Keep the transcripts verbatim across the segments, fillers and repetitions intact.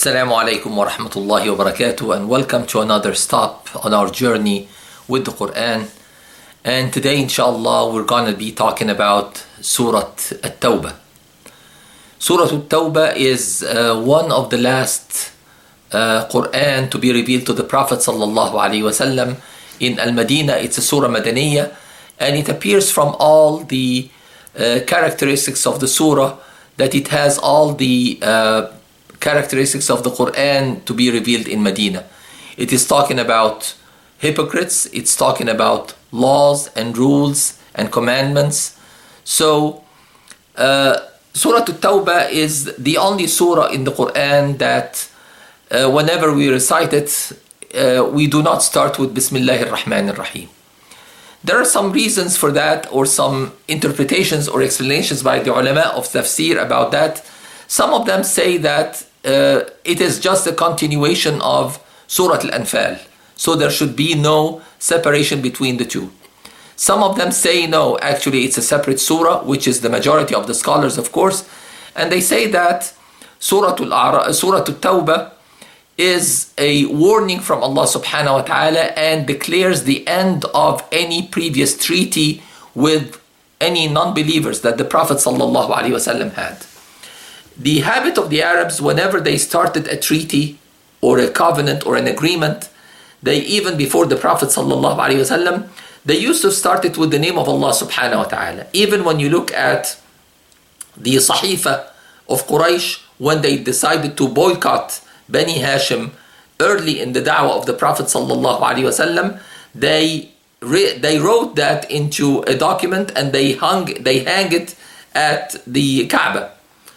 Assalamu alaikum wa rahmatullahi wa barakatuh, and welcome to another stop on our journey with the Quran. And today, inshallah, we're going to be talking about Surah At-Tawbah. Surah At-Tawbah is uh, one of the last uh, Quran to be revealed to the Prophet sallallahu alaihi wasallam in Al-Madinah. It's a Surah Madaniyah, and it appears from all the uh, characteristics of the Surah that it has all the uh, characteristics of the Quran to be revealed in Medina. It is talking about hypocrites, it's talking about laws and rules and commandments. So uh, Surah At-Tawbah is the only surah in the Quran that uh, whenever we recite it, uh, we do not start with Bismillahir Rahmanir Rahim. There are some reasons for that, or some interpretations or explanations by the ulama of tafsir about that. Some of them say that uh, it is just a continuation of Surah Al-Anfal, so there should be no separation between the two. Some of them say no, actually it's a separate surah, which is the majority of the scholars, of course, and they say that Surah Al-A'raf, Surah At-Tawbah is a warning from Allah subhanahu wa ta'ala and declares the end of any previous treaty with any non-believers that the Prophet sallallahu alaihi wasallam had. The habit of the Arabs, whenever they started a treaty or a covenant or an agreement, they, even before the Prophet sallallahu alaihi wasallam, they used to start it with the name of Allah subhanahu wa ta'ala. Even when you look at the Sahifa of Quraysh, when they decided to boycott Bani Hashim early in the da'wah of the Prophet sallallahu alaihi wasallam, they re- they wrote that into a document and they hung they hang it at the Kaaba.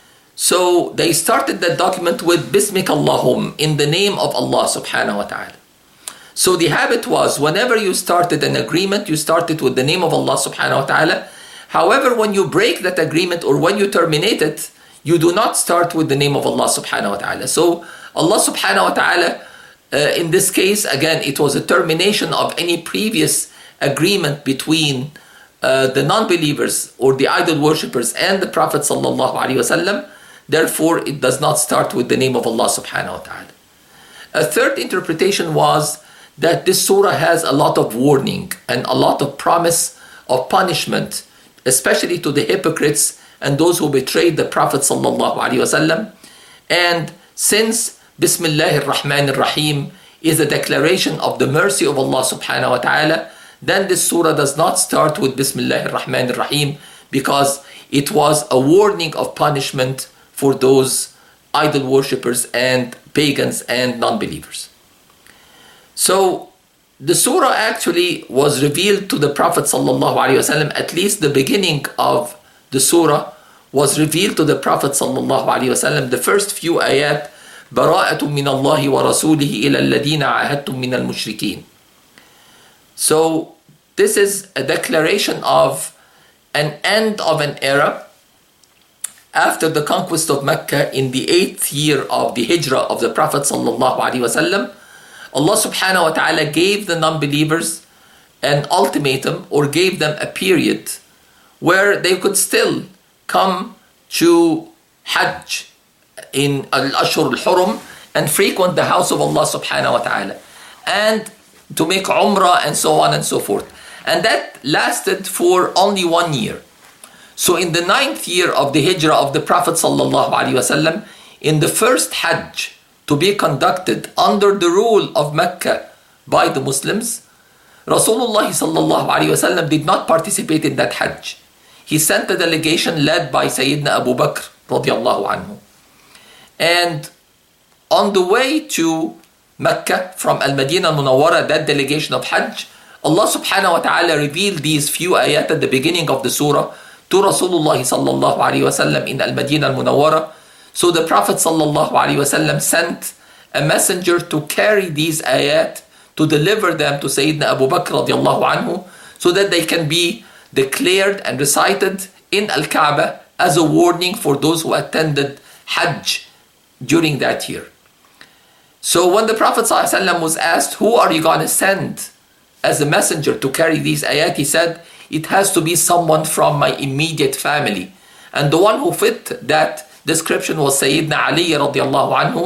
So they started that document with Bismika Allahum, in the name of Allah subhanahu wa ta'ala. So the habit was, whenever you started an agreement, you started with the name of Allah subhanahu wa ta'ala. However, when you break that agreement or when you terminate it, you do not start with the name of Allah subhanahu wa ta'ala. So Allah subhanahu wa ta'ala, uh, in this case, again, it was a termination of any previous agreement between uh, the non-believers or the idol worshippers and the Prophet sallallahu alaihi wasallam. Therefore, it does not start with the name of Allah subhanahu wa ta'ala. A third interpretation was that this surah has a lot of warning and a lot of promise of punishment, especially to the hypocrites and those who betrayed the Prophet sallallahu alaihi wasallam. And since Bismillahir Rahmanir Rahim is a declaration of the mercy of Allah subhanahu wa ta'ala, then this surah does not start with Bismillahir Rahmanir Rahim, because it was a warning of punishment for those idol worshippers and pagans and non-believers. So the surah actually was revealed to the Prophet sallallahu alaihi wasallam. At least the beginning of the surah was revealed to the Prophet sallallahu alaihi wasallam. The first few ayat, bara'atun min Allahi wa rasulihi ila alladhina ahadtum min al-mushrikeen. So this is a declaration of an end of an era. After the conquest of Mecca in the eighth year of the hijrah of the Prophet sallallahu alaihi wasallam, Allah subhanahu wa ta'ala gave the non-believers an ultimatum, or gave them a period where they could still come to Hajj in Al-Ashhur Al-Hurum and frequent the house of Allah subhanahu wa ta'ala, and to make Umrah and so on and so forth. And that lasted for only one year. So in the ninth year of the hijrah of the Prophet sallallahu alaihi wasallam, in the first Hajj to be conducted under the rule of Mecca by the Muslims, Rasulullah sallallahu alaihi wasallam did not participate in that Hajj. He sent a delegation led by Sayyidina Abu Bakr radiallahu anhu. And on the way to Mecca from Al-Madinah Al-Munawwara, that delegation of Hajj, Allah subhanahu wa ta'ala revealed these few ayat at the beginning of the surah to Rasulullah sallallahu alaihi wasallam in Al-Madinah Al-Munawwara. So the Prophet sallallahu alaihi wasallam sent a messenger to carry these ayat, to deliver them to Sayyidina Abu Bakr radiallahu anhu, so that they can be declared and recited in Al-Kaaba as a warning for those who attended Hajj during that year. So when the Prophet sallallahu alaihi wasallam was asked, who are you going to send as a messenger to carry these ayat, he said, it has to be someone from my immediate family. And the one who fit that description was Sayyidina Ali radiallahu anhu.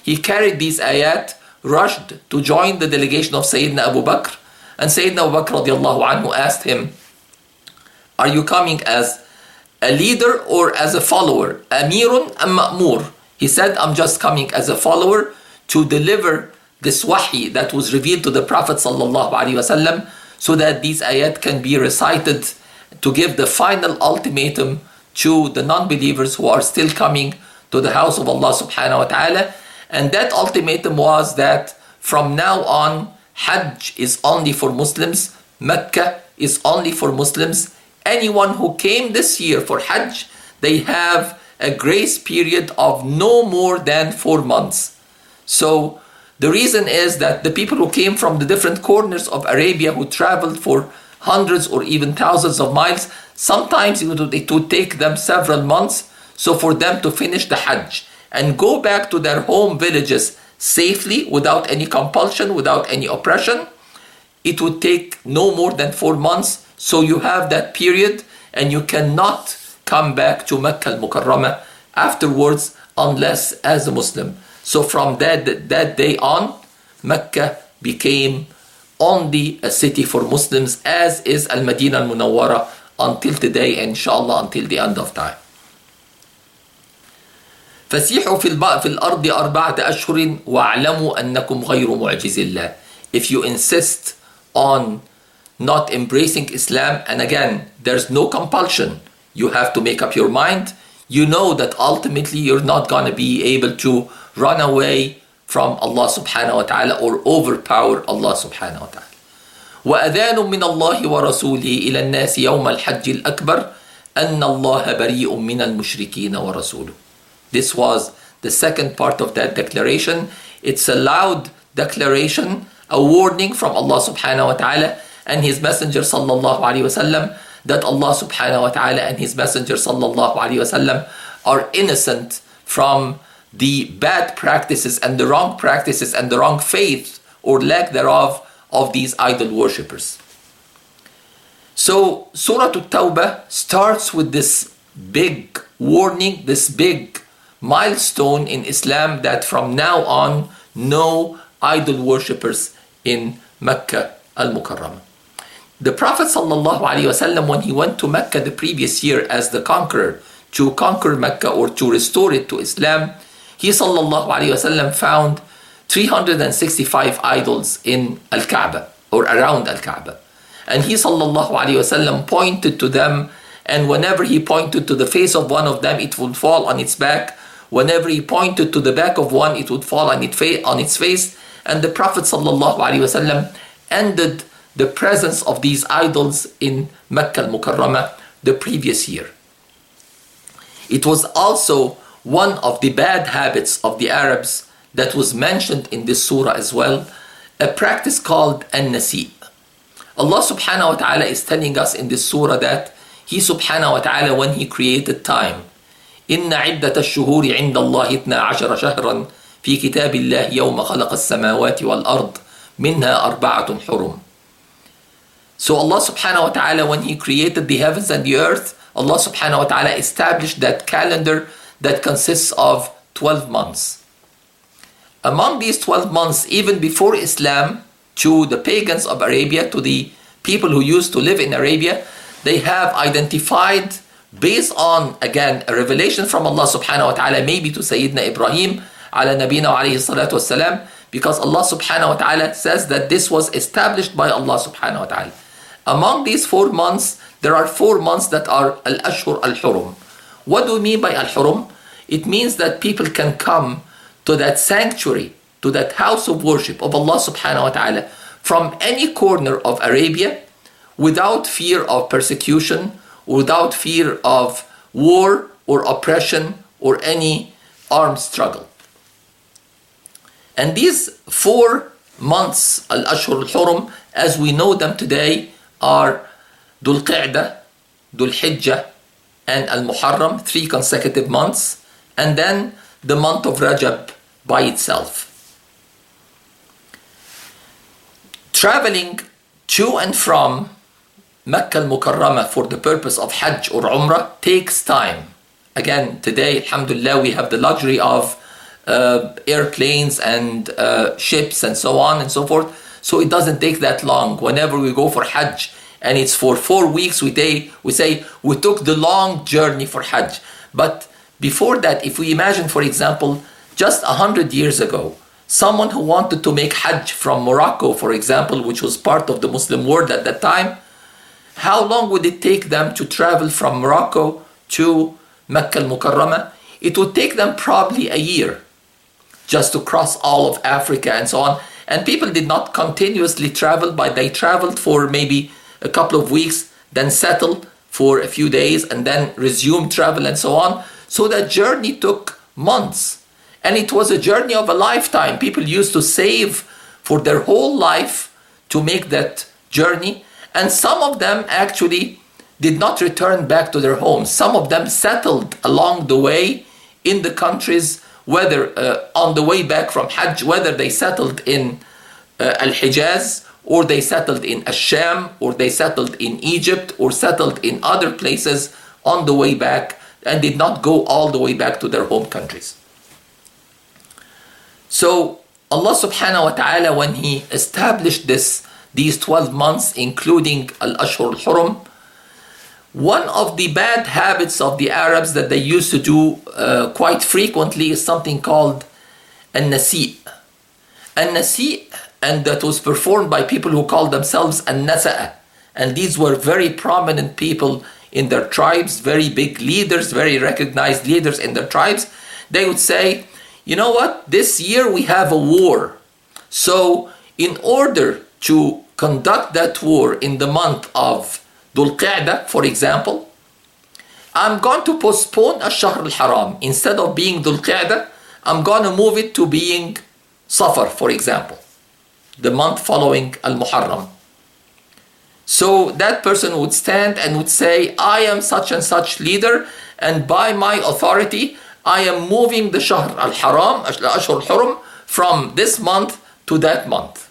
he carried these ayat, rushed to join the delegation of Sayyidina Abu Bakr. And Sayyidina Abu Bakr radiallahu anhu asked him, are you coming as a leader or as a follower? Amirun am ma'mur? He said, I'm just coming as a follower to deliver this wahi that was revealed to the Prophet sallallahu alaihi wasallam, so that these ayat can be recited to give the final ultimatum to the non-believers who are still coming to the house of Allah subhanahu wa ta'ala. And that ultimatum was that from now on, Hajj is only for Muslims, Mecca is only for Muslims. Anyone who came this year for Hajj, they have a grace period of no more than four months. So the reason is that the people who came from the different corners of Arabia, who traveled for hundreds or even thousands of miles, sometimes it would, it would take them several months. So for them to finish the Hajj and go back to their home villages safely, without any compulsion, without any oppression, it would take no more than four months. So you have that period, and you cannot come back to Mecca al-Mukarramah afterwards unless as a Muslim. So from that, that day on, Mecca became only a city for Muslims, as is Al-Madinah al-Munawwara until today, inshallah, until the end of time. فسيحوا في الأرض أربعة أشهر وَاعْلَمُوا أنكم غير معجز الله. If you insist on not embracing Islam, and again, there's no compulsion, you have to make up your mind, you know that ultimately you're not going to be able to run away from Allah subhanahu wa ta'ala or overpower Allah subhanahu wa ta'ala. وأذان من الله ورسوله إلى الناس يوم الحج الأكبر أن الله بريء من المشركين ورسوله. This was the second part of that declaration. It's a loud declaration, a warning from Allah subhanahu wa ta'ala and His Messenger sallallahu alayhi wa sallam, that Allah subhanahu wa ta'ala and His Messenger sallallahu alayhi wa sallam are innocent from the bad practices and the wrong practices and the wrong faith or lack thereof of these idol worshippers. So Surah At-Tawbah starts with this big warning, this big milestone in Islam, that from now on, no idol worshippers in Mecca al-Mukarramah. The Prophet sallallahu alaihi wasallam, when he went to Mecca the previous year as the conqueror to conquer Mecca or to restore it to Islam, he sallallahu alaihi wasallam found three hundred sixty-five idols in Al-Kaaba or around Al-Kaaba. And he sallallahu alaihi wasallam pointed to them, and whenever he pointed to the face of one of them, it would fall on its back. Whenever he pointed to the back of one, it would fall on its face. On its face. And the Prophet sallallahu alaihi wasallam ended the presence of these idols in Mecca al-Mukarramah the previous year. It was also one of the bad habits of the Arabs that was mentioned in this surah as well, a practice called an-nasi. Allah subhanahu wa ta'ala is telling us in this surah that He subhanahu wa ta'ala, when He created time, إِنَّ عِدَّةَ الشُّهُورِ عِنْدَ اللَّهِ اثْنَا عَشَرَ شَهْرًا فِي كِتَابِ اللَّهِ يَوْمَ خَلَقَ السَّمَاوَاتِ وَالْأَرْضِ مِنْهَا أَرْبَعَةٌ حُرُمٌ. So Allah subhanahu wa ta'ala, when He created the heavens and the earth, Allah subhanahu wa ta'ala established that calendar that consists of twelve months. Among these twelve months, even before Islam, to the pagans of Arabia, to the people who used to live in Arabia, they have identified, based on, again, a revelation from Allah subhanahu wa ta'ala, maybe to Sayyidina Ibrahim, ala nabina wa alayhi salatu wassalam, because Allah subhanahu wa ta'ala says that this was established by Allah subhanahu wa ta'ala. Among these four months, there are four months that are al-ashhur al-hurum. What do we mean by al-hurum? It means that people can come to that sanctuary, to that house of worship of Allah subhanahu wa ta'ala from any corner of Arabia without fear of persecution, without fear of war or oppression or any armed struggle. And these four months, al-ashhur al-hurum, as we know them today, are Dhul Qa'dah, Dhul Hijjah, and Al-Muharram, three consecutive months, and then the month of Rajab by itself. Traveling to and from Mecca al-Mukarramah for the purpose of Hajj or Umrah takes time. Again, today, alhamdulillah, we have the luxury of uh, airplanes and uh, ships and so on and so forth. So it doesn't take that long. Whenever we go for Hajj and it's for four weeks, we, day, we say we took the long journey for Hajj. But before that, if we imagine, for example, just a hundred years ago, someone who wanted to make Hajj from Morocco, for example, which was part of the Muslim world at that time, how long would it take them to travel from Morocco to Mecca al-Mukarramah? It would take them probably a year just to cross all of Africa and so on. And people did not continuously travel, but they traveled for maybe a couple of weeks, then settled for a few days, and then resumed travel and so on. So that journey took months. And it was a journey of a lifetime. People used to save for their whole life to make that journey. And some of them actually did not return back to their homes. Some of them settled along the way in the countries, whether uh, on the way back from Hajj, whether they settled in uh, Al-Hijaz, or they settled in Ash-Sham, or they settled in Egypt, or settled in other places on the way back, and did not go all the way back to their home countries. So Allah subhanahu wa ta'ala, when He established this, these twelve months, including Al-Ashhur al-Hurum, one of the bad habits of the Arabs that they used to do uh, quite frequently is something called An-Nasi'. An-Nasi', and that was performed by people who called themselves An-Nasa'a. And these were very prominent people in their tribes, very big leaders, very recognized leaders in their tribes. They would say, you know what, this year we have a war. So in order to conduct that war in the month of Dhul Qa'dah, for example, I'm going to postpone Ash-Shahr al-Haram. Instead of being Dhul Qa'dah, I'm going to move it to being Safar, for example, the month following Al-Muharram. So that person would stand and would say, I am such and such leader, and by my authority, I am moving the Shahr al-Haram, Ashhur al-Hurum, from this month to that month.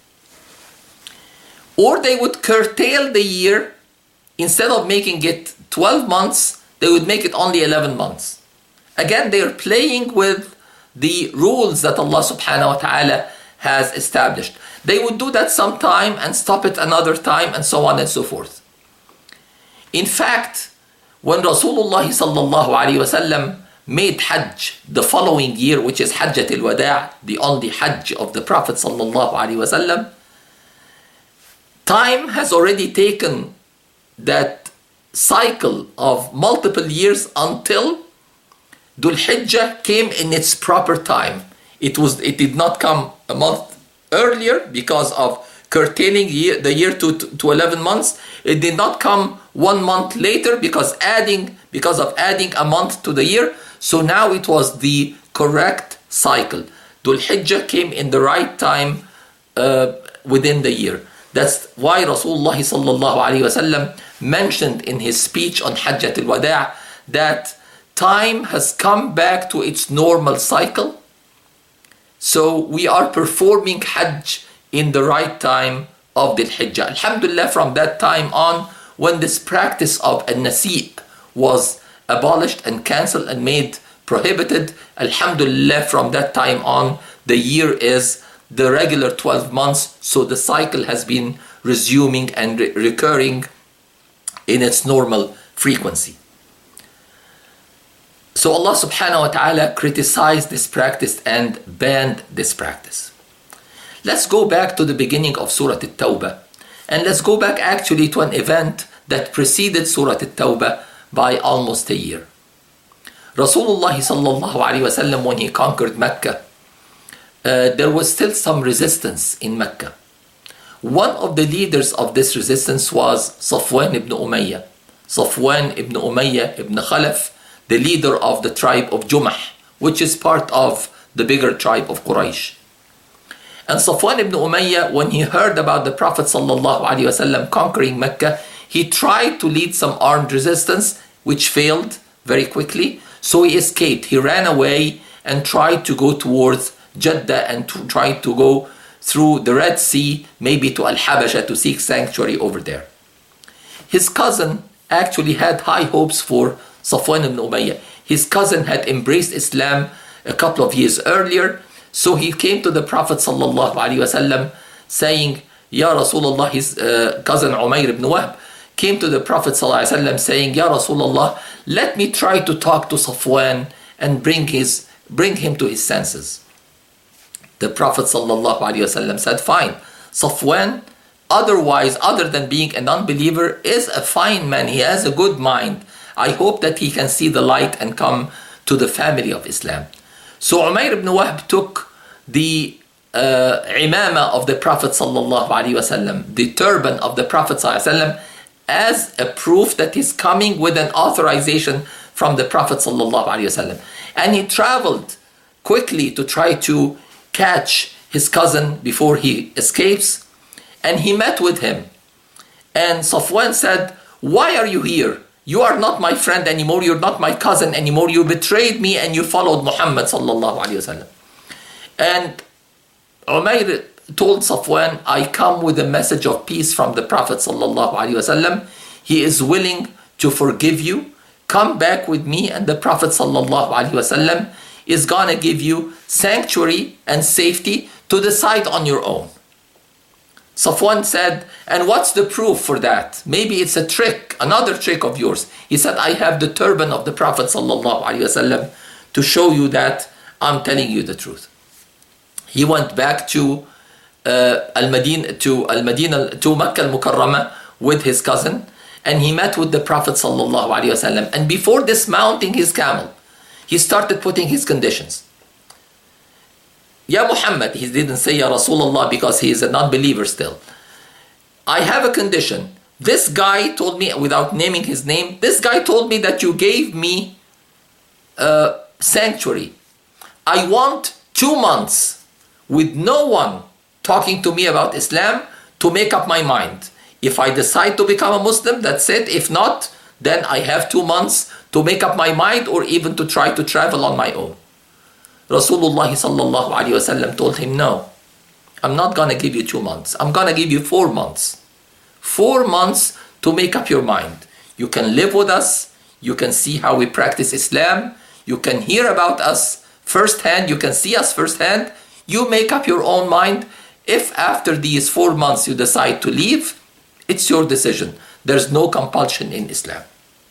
Or they would curtail the year. Instead of making it twelve months, they would make it only eleven months. Again, they are playing with the rules that Allah subhanahu wa ta'ala has established. They would do that sometime and stop it another time, and so on and so forth. In fact, when Rasulullah sallallahu alayhi wa sallam made Hajj the following year, which is Hajjat al-Wada', the only Hajj of the Prophet sallallahu alayhi wa sallam, time has already taken that cycle of multiple years until Dhul Hijjah came in its proper time. It was, it did not come a month earlier because of curtailing year, the year to, to eleven months. It did not come one month later because adding because of adding a month to the year. So now it was the correct cycle. Dhul Hijjah came in the right time uh, within the year. That's why Rasulullah sallallahu alayhi wa sallam mentioned in his speech on Hajjat al-Wada' that time has come back to its normal cycle. So we are performing Hajj in the right time of Dhul Hijjah. Alhamdulillah, from that time on, when this practice of An-Nasi' was abolished and cancelled and made prohibited, Alhamdulillah, from that time on, the year is the regular twelve months, so the cycle has been resuming and re- recurring in its normal frequency. So Allah subhanahu wa ta'ala criticized this practice and banned this practice. Let's go back to the beginning of Surah At-Tawbah, and let's go back actually to an event that preceded Surah At-Tawbah by almost a year. Rasulullah sallallahu alayhi wa sallam, when he conquered Mecca, Uh, there was still some resistance in Mecca. One of the leaders of this resistance was Safwan ibn Umayyah. Safwan ibn Umayyah ibn Khalaf, the leader of the tribe of Jumah, which is part of the bigger tribe of Quraysh. And Safwan ibn Umayyah, when he heard about the Prophet sallallahu alaihi wasallam conquering Mecca, he tried to lead some armed resistance, which failed very quickly. So he escaped. He ran away and tried to go towards Jeddah and to try to go through the Red Sea, maybe to Al-Habasha, to seek sanctuary over there. His cousin actually had high hopes for Safwan ibn Umayyah. His cousin had embraced Islam a couple of years earlier. So he came to the Prophet sallallahu alaihi wasallam saying, Ya Rasulullah, his uh, cousin Umayr ibn Wahb came to the Prophet sallallahu alaihi wasallam saying, Ya Rasulullah, let me try to talk to Safwan and bring his bring him to his senses. The Prophet sallallahu alaihi wasallam said, fine. Safwan, otherwise, other than being a non-believer, is a fine man. He has a good mind. I hope that he can see the light and come to the family of Islam. So Umayr ibn Wahb took the uh, imama of the Prophet sallallahu alaihi wasallam, the turban of the Prophet sallallahu alaihi wasallam, as a proof that he's coming with an authorization from the Prophet sallallahu alaihi wasallam. And he traveled quickly to try to catch his cousin before he escapes. And he met with him. And Safwan said, why are you here? You are not my friend anymore. You're not my cousin anymore. You betrayed me and you followed Muhammad sallallahu alaihi wasallam. And Umayr told Safwan, I come with a message of peace from the Prophet sallallahu alaihi wasallam. He is willing to forgive you. Come back with me, and the Prophet sallallahu alaihi wasallam is gonna give you sanctuary and safety to decide on your own. Safwan said, and what's the proof for that? Maybe it's a trick, another trick of yours. He said, I have the turban of the Prophet sallallahu alaihi wasallam to show you that I'm telling you the truth. He went back to uh, Al-Madinah, to Al-Madinah, to Makkah al-Mukarramah with his cousin, and he met with the Prophet sallallahu alaihi wasallam. And before dismounting his camel, he started putting his conditions. Ya Muhammad, he didn't say Ya Rasulullah because he is a non-believer still. I have a condition. This guy told me, without naming his name, this guy told me that you gave me uh, sanctuary. I want two months with no one talking to me about Islam to make up my mind. If I decide to become a Muslim, that's it. If not, then I have two months to make up my mind or even to try to travel on my own. Rasulullah sallallahu alaihi wasallam told him, no, I'm not going to give you two months. I'm going to give you four months. Four months to make up your mind. You can live with us. You can see how we practice Islam. You can hear about us firsthand. You can see us firsthand. You make up your own mind. If after these four months you decide to leave, it's your decision. There's no compulsion in Islam.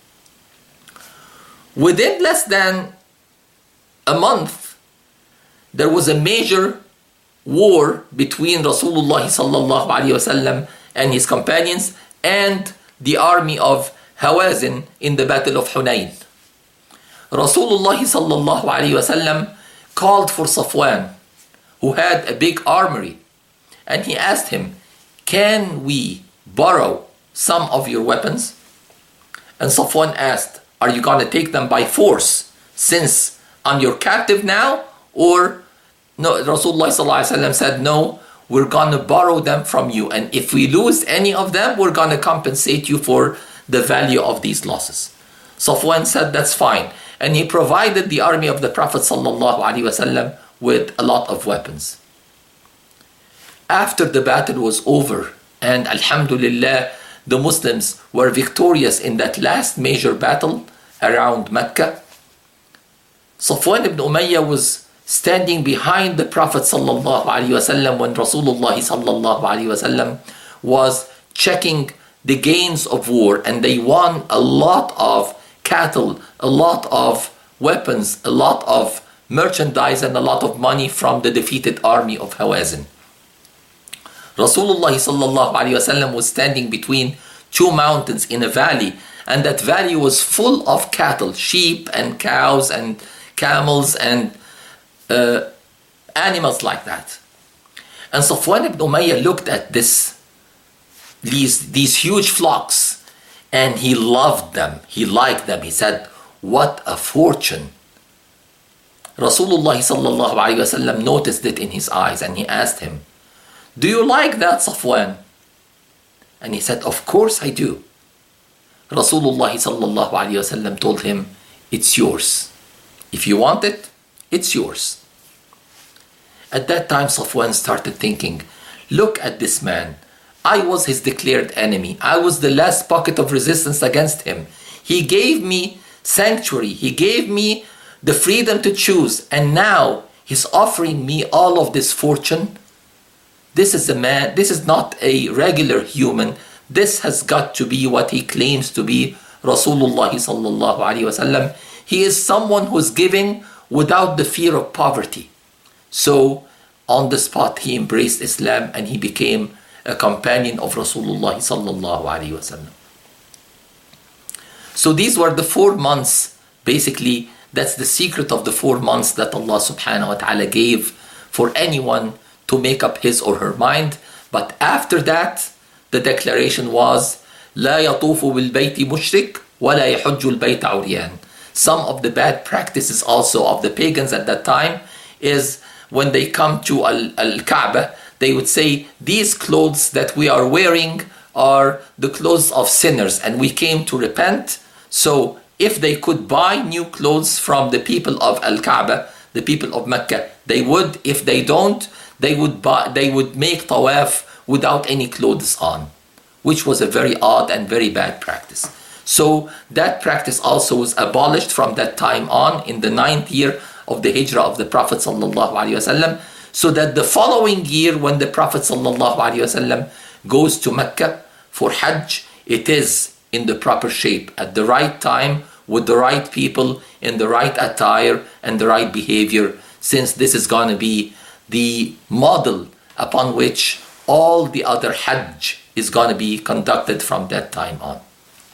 Within less than a month, there was a major war between Rasulullah sallallahu alaihi wasallam and his companions and the army of Hawazin in the Battle of Hunayn. Rasulullah sallallahu alaihi wasallam called for Safwan, who had a big armory, and he asked him, can we borrow some of your weapons? And Safwan asked, are you going to take them by force since I'm your captive now? Or no, Rasulullah sallallahu alaihi wasallam said, no, we're going to borrow them from you. And if we lose any of them, we're going to compensate you for the value of these losses. Safwan said, that's fine. And he provided the army of the Prophet sallallahu alaihi wasallam with a lot of weapons. After the battle was over, and alhamdulillah, the Muslims were victorious in that last major battle around Mecca, Safwan ibn Umayyah was standing behind the Prophet sallallahu alaihi wasallam when Rasulullah sallallahu alaihi wasallam was checking the gains of war, and they won a lot of cattle, a lot of weapons, a lot of merchandise, and a lot of money from the defeated army of Hawazin. Rasulullah sallallahu alaihi wasallam was standing between two mountains in a valley, and that valley was full of cattle, sheep and cows and camels and uh, animals like that. And Safwan ibn Umayyah looked at this, these, these huge flocks, and he loved them, he liked them. He said, what a fortune. Rasulullah sallallahu alaihi wasallam noticed it in his eyes, and he asked him, do you like that, Safwan? And he said, of course I do. Rasulullah sallallahu alaihi wasallam told him, it's yours. If you want it, it's yours. At that time, Safwan started thinking, look at this man. I was his declared enemy. I was the last pocket of resistance against him. He gave me sanctuary. He gave me the freedom to choose, and now he's offering me all of this fortune. This is a man, this is not a regular human. This has got to be what he claims to be, Rasulullah sallallahu alaihi wasallam. He is someone who's giving without the fear of poverty. So on the spot he embraced Islam and he became a companion of Rasulullah sallallahu alaihi wasallam. So these were the four months, basically. That's the secret of the four months that Allah subhanahu wa ta'ala gave for anyone to make up his or her mind. But after that, the declaration was, لا يطوف بالبيت مشرك ولا يحج البيت عريان. Some of the bad practices also of the pagans at that time is when they come to Al- Al-Kaaba, they would say, these clothes that we are wearing are the clothes of sinners and we came to repent. So if they could buy new clothes from the people of Al-Kaaba, the people of Mecca, they would. If they don't, they would buy, they would make tawaf without any clothes on, which was a very odd and very bad practice. So that practice also was abolished from that time on in the ninth year of the hijrah of the Prophet sallallahu alaihi wasallam, so that the following year when the Prophet sallallahu alaihi wasallam goes to Mecca for Hajj, it is in the proper shape, at the right time, with the right people, in the right attire and the right behavior, since this is going to be the model upon which all the other Hajj is going to be conducted from that time on.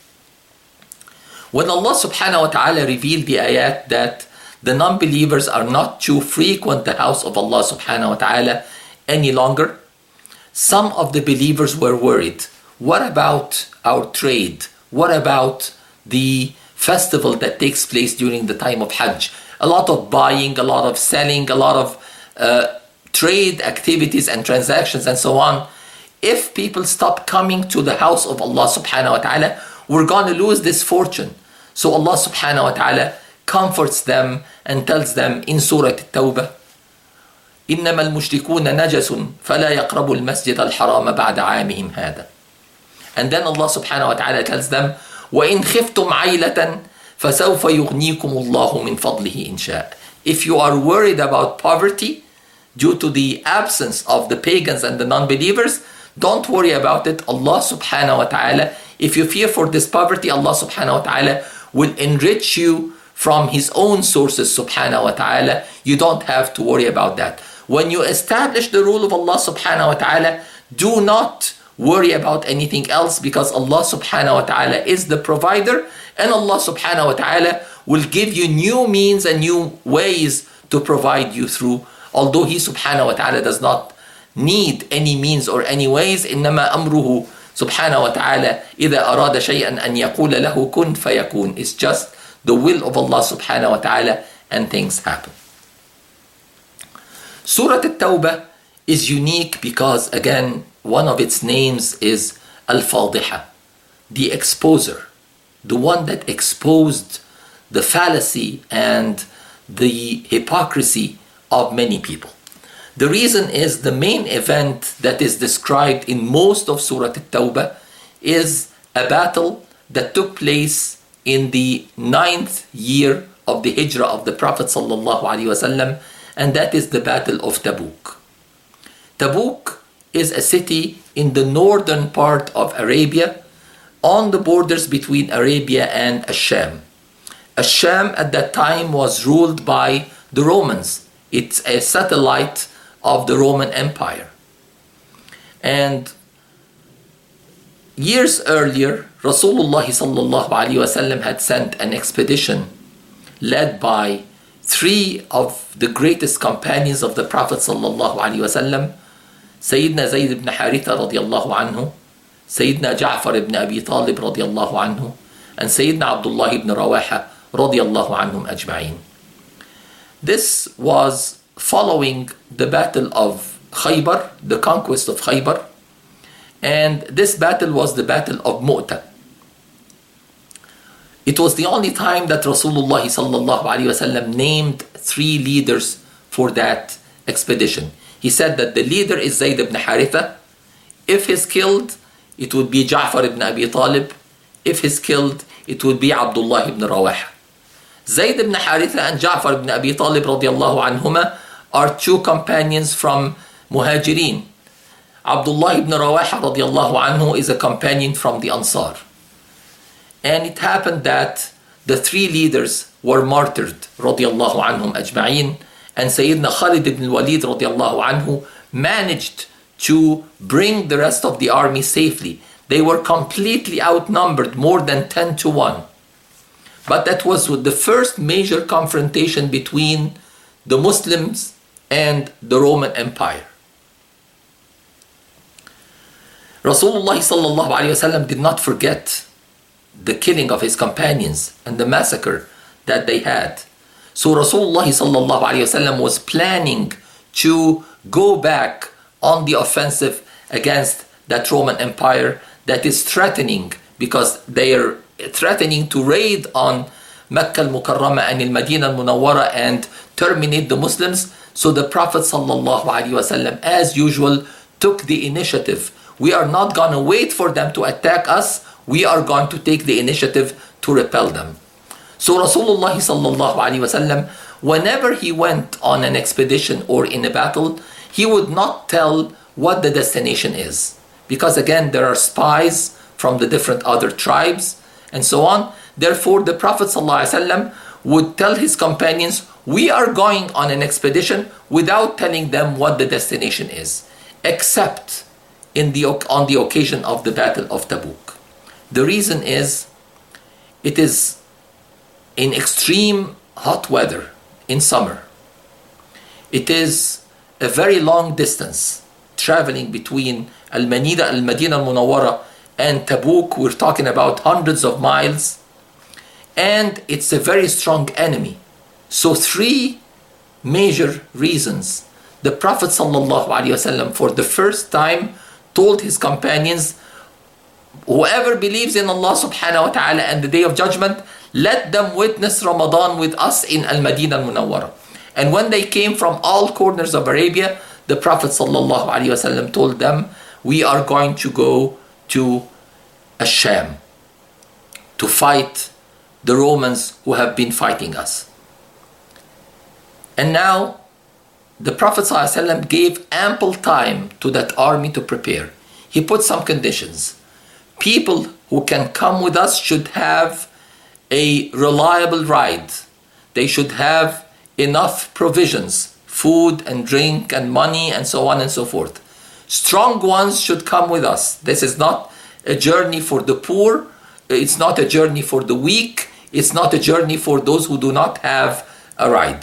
When Allah subhanahu wa ta'ala revealed the ayat that the non-believers are not to frequent the house of Allah subhanahu wa ta'ala any longer, some of the believers were worried. What about our trade? What about the festival that takes place during the time of Hajj? A lot of buying, a lot of selling, a lot of uh, trade activities and transactions and so on. If people stop coming to the house of Allah subhanahu wa ta'ala, we're going to lose this fortune. So Allah subhanahu wa ta'ala comforts them and tells them in Surah At-Tawbah, إِنَّمَا الْمُشْرِكُونَ نَجَسٌ فَلَا يَقْرَبُوا الْمَسْجِدَ الْحَرَامَ بَعْدَ عَامِهِمْ هَذَا. And then Allah subhanahu wa ta'ala tells them, وَإِنْ خِفْتُمْ عَيْلَةً فَسَوْفَ يُغْنِيكُمُ اللَّهُ مِنْ فَضْلِهِ إِنْ شَاءَ. If you are worried about poverty due to the absence of the pagans and the non-believers, don't worry about it. Allah subhanahu wa ta'ala, if you fear for this poverty, Allah subhanahu wa ta'ala will enrich you from His own sources subhanahu wa ta'ala. You don't have to worry about that. When you establish the rule of Allah subhanahu wa ta'ala, do not worry about anything else, because Allah subhanahu wa ta'ala is the provider, and Allah subhanahu wa ta'ala will give you new means and new ways to provide you through. Although He subhanahu wa ta'ala does not need any means or any ways, إنما أمره سبحانه وتعالى إذا أراد شيئا أن يقول له كن فيكون. It's just the will of Allah subhanahu wa ta'ala and things happen. Surah At-Tawbah is unique because, again, one of its names is Al-Fadiha, the exposer, the one that exposed the fallacy and the hypocrisy of many people. The reason is the main event that is described in most of Surah At-Tawbah is a battle that took place in the ninth year of the hijrah of the Prophet sallallahu alaihi wasallam, and that is the Battle of Tabuk. Tabuk is a city in the northern part of Arabia, on the borders between Arabia and Asham. Asham at that time was ruled by the Romans. It's a satellite of the Roman Empire. And years earlier, Rasulullah sallallahu alaihi wasallam had sent an expedition led by three of the greatest companions of the Prophet sallallahu alaihi wasallam, Sayyidina Zayd ibn Haritha radiyallahu anhu, Sayyidina Ja'far ibn Abi Talib radiyallahu anhu, and Sayyidina Abdullah ibn Rawaha radiyallahu anhum ajma'in. This was following the battle of Khaybar, the conquest of Khaybar, and this battle was the battle of Mu'tah. It was the only time that Rasulullah sallallahu alaihi wasallam named three leaders for that expedition. He said that the leader is Zayd ibn Haritha. If he's killed, it would be Ja'far ibn Abi Talib. If he's killed, it would be Abdullah ibn Rawaha. Zayd ibn Haritha and Ja'far ibn Abi Talib radiallahu anhuma are two companions from Muhajirin. Abdullah ibn Rawaha radiallahu anhu is a companion from the Ansar. And it happened that the three leaders were martyred radiallahu anhum ajma'in, and Sayyidina Khalid ibn Walid radiallahu anhu managed to bring the rest of the army safely. They were completely outnumbered, more than ten to one. But that was the first major confrontation between the Muslims and the Roman Empire. Rasulullah sallallahu alayhi wasallam did not forget the killing of his companions and the massacre that they had. So Rasulullah sallallahu alayhi wasallam was planning to go back on the offensive against that Roman Empire that is threatening, because they are threatening to raid on Makkah al-Mukarramah and al-Madinah al-Munawwara and terminate the Muslims. So the Prophet sallallahu alaihi wasallam, as usual, took the initiative. We are not going to wait for them to attack us. We are going to take the initiative to repel them. So Rasulullah sallallahu alaihi wasallam, whenever he went on an expedition or in a battle, he would not tell what the destination is, because again, there are spies from the different other tribes and so on. Therefore, the Prophet ﷺ would tell his companions, we are going on an expedition, without telling them what the destination is, except in the, on the occasion of the Battle of Tabuk. The reason is, it is in extreme hot weather in summer. It is a very long distance traveling between Al-Madinah, Al-Madinah Al-Munawwara and Tabuk. We're talking about hundreds of miles, and it's a very strong enemy. So three major reasons. The Prophet ﷺ for the first time told his companions, whoever believes in Allah subhanahu wa ta'ala and the Day of Judgment, let them witness Ramadan with us in Al-Madinah Al-Munawwara. And when they came from all corners of Arabia, the Prophet ﷺ told them, we are going to go to Ash-Sham to fight the Romans who have been fighting us. And now the Prophet ﷺ gave ample time to that army to prepare. He put some conditions. People who can come with us should have a reliable ride. They should have enough provisions, food and drink and money and so on and so forth. Strong ones should come with us. This is not a journey for the poor. It's not a journey for the weak. It's not a journey for those who do not have a ride.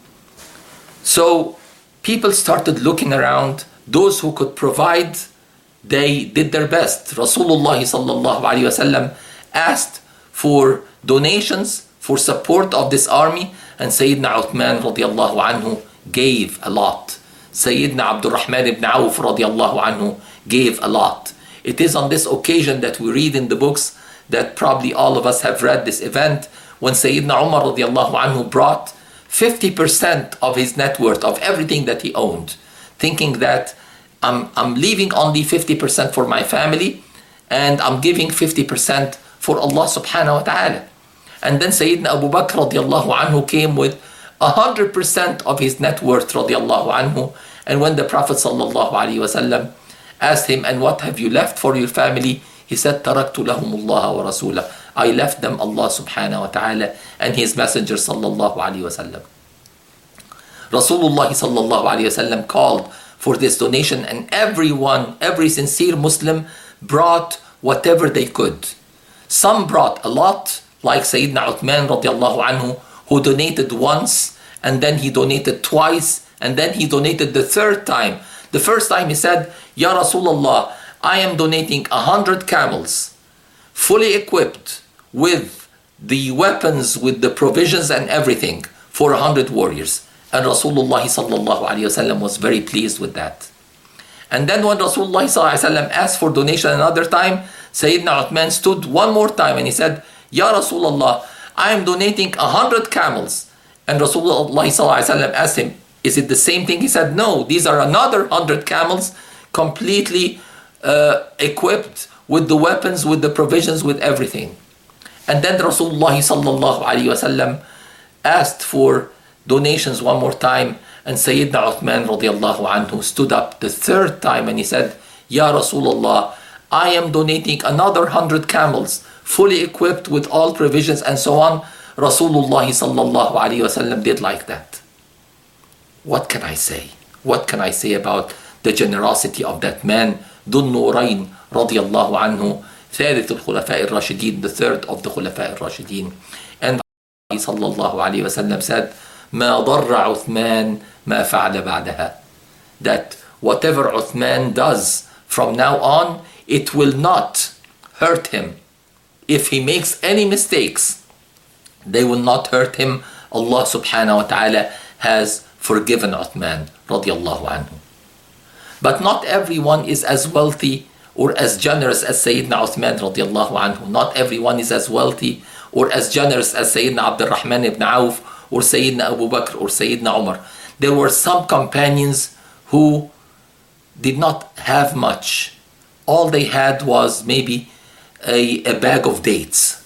So people started looking around. Those who could provide, they did their best. Rasulullah sallallahu alaihi wasallam asked for donations for support of this army, and Sayyidina Uthman radiallahu anhu gave a lot. Sayyidina Abdul Rahman ibn Auf radiallahu anhu gave a lot. It is on this occasion that we read in the books that probably all of us have read this event, when Sayyidina Umar radiallahu anhu brought fifty percent of his net worth, of everything that he owned, thinking that I'm, I'm leaving only fifty percent for my family, and I'm giving fifty percent for Allah subhanahu wa ta'ala. And then Sayyidina Abu Bakr radiallahu anhu came with one hundred percent of his net worth radiallahu anhu. And when the Prophet sallallahu alayhi wasallam asked him, and what have you left for your family? He said, taraktu lahum Allah wa rasulah. I left them Allah subhanahu wa ta'ala and his messenger sallallahu alayhi wasallam. Rasulullah sallallahu alayhi wasallam called for this donation, and everyone, every sincere Muslim brought whatever they could. Some brought a lot, like Sayyidina Uthman radiallahu anhu, who donated once, and then he donated twice, and then he donated the third time. The first time he said, Ya Rasulullah, I am donating a hundred camels, fully equipped with the weapons, with the provisions and everything, for a hundred warriors. And Rasulullah sallallahu alayhi wasallam was very pleased with that. And then when Rasulullah sallallahu alayhi wasallam asked for donation another time, Sayyidina Uthman stood one more time and he said, Ya Rasulullah, I am donating a hundred camels. And Rasulullah sallallahu alayhi wasallam asked him, is it the same thing? He said, no, these are another hundred camels, completely uh, equipped with the weapons, with the provisions, with everything. And then Rasulullah sallallahu alayhi wasallam asked for donations one more time, and Sayyidina Uthman radiallahu anhu stood up the third time and he said, Ya Rasulullah, I am donating another hundred camels, fully equipped with all provisions and so on. Rasulullah sallallahu alayhi wasallam did like that. What can I say? What can I say about the generosity of that man, Dhun Nurayn radiallahu anhu, ثالث الخلفاء الراشدين, the third of the Khulafa al-Rashidin. And sallallahu alayhi wasallam said, ما ضر عثمان ما فعل بعدها. That whatever Uthman does from now on, it will not hurt him. If he makes any mistakes, they will not hurt him. Allah subhanahu wa ta'ala has forgiven Uthman radiallahu anhu. But not everyone is as wealthy or as generous as Sayyidina Uthman radiallahu anhu. Not everyone is as wealthy or as generous as Sayyidina Abdul Rahman ibn Auf or Sayyidina Abu Bakr or Sayyidina Umar. There were some companions who did not have much. All they had was maybe a, a bag of dates.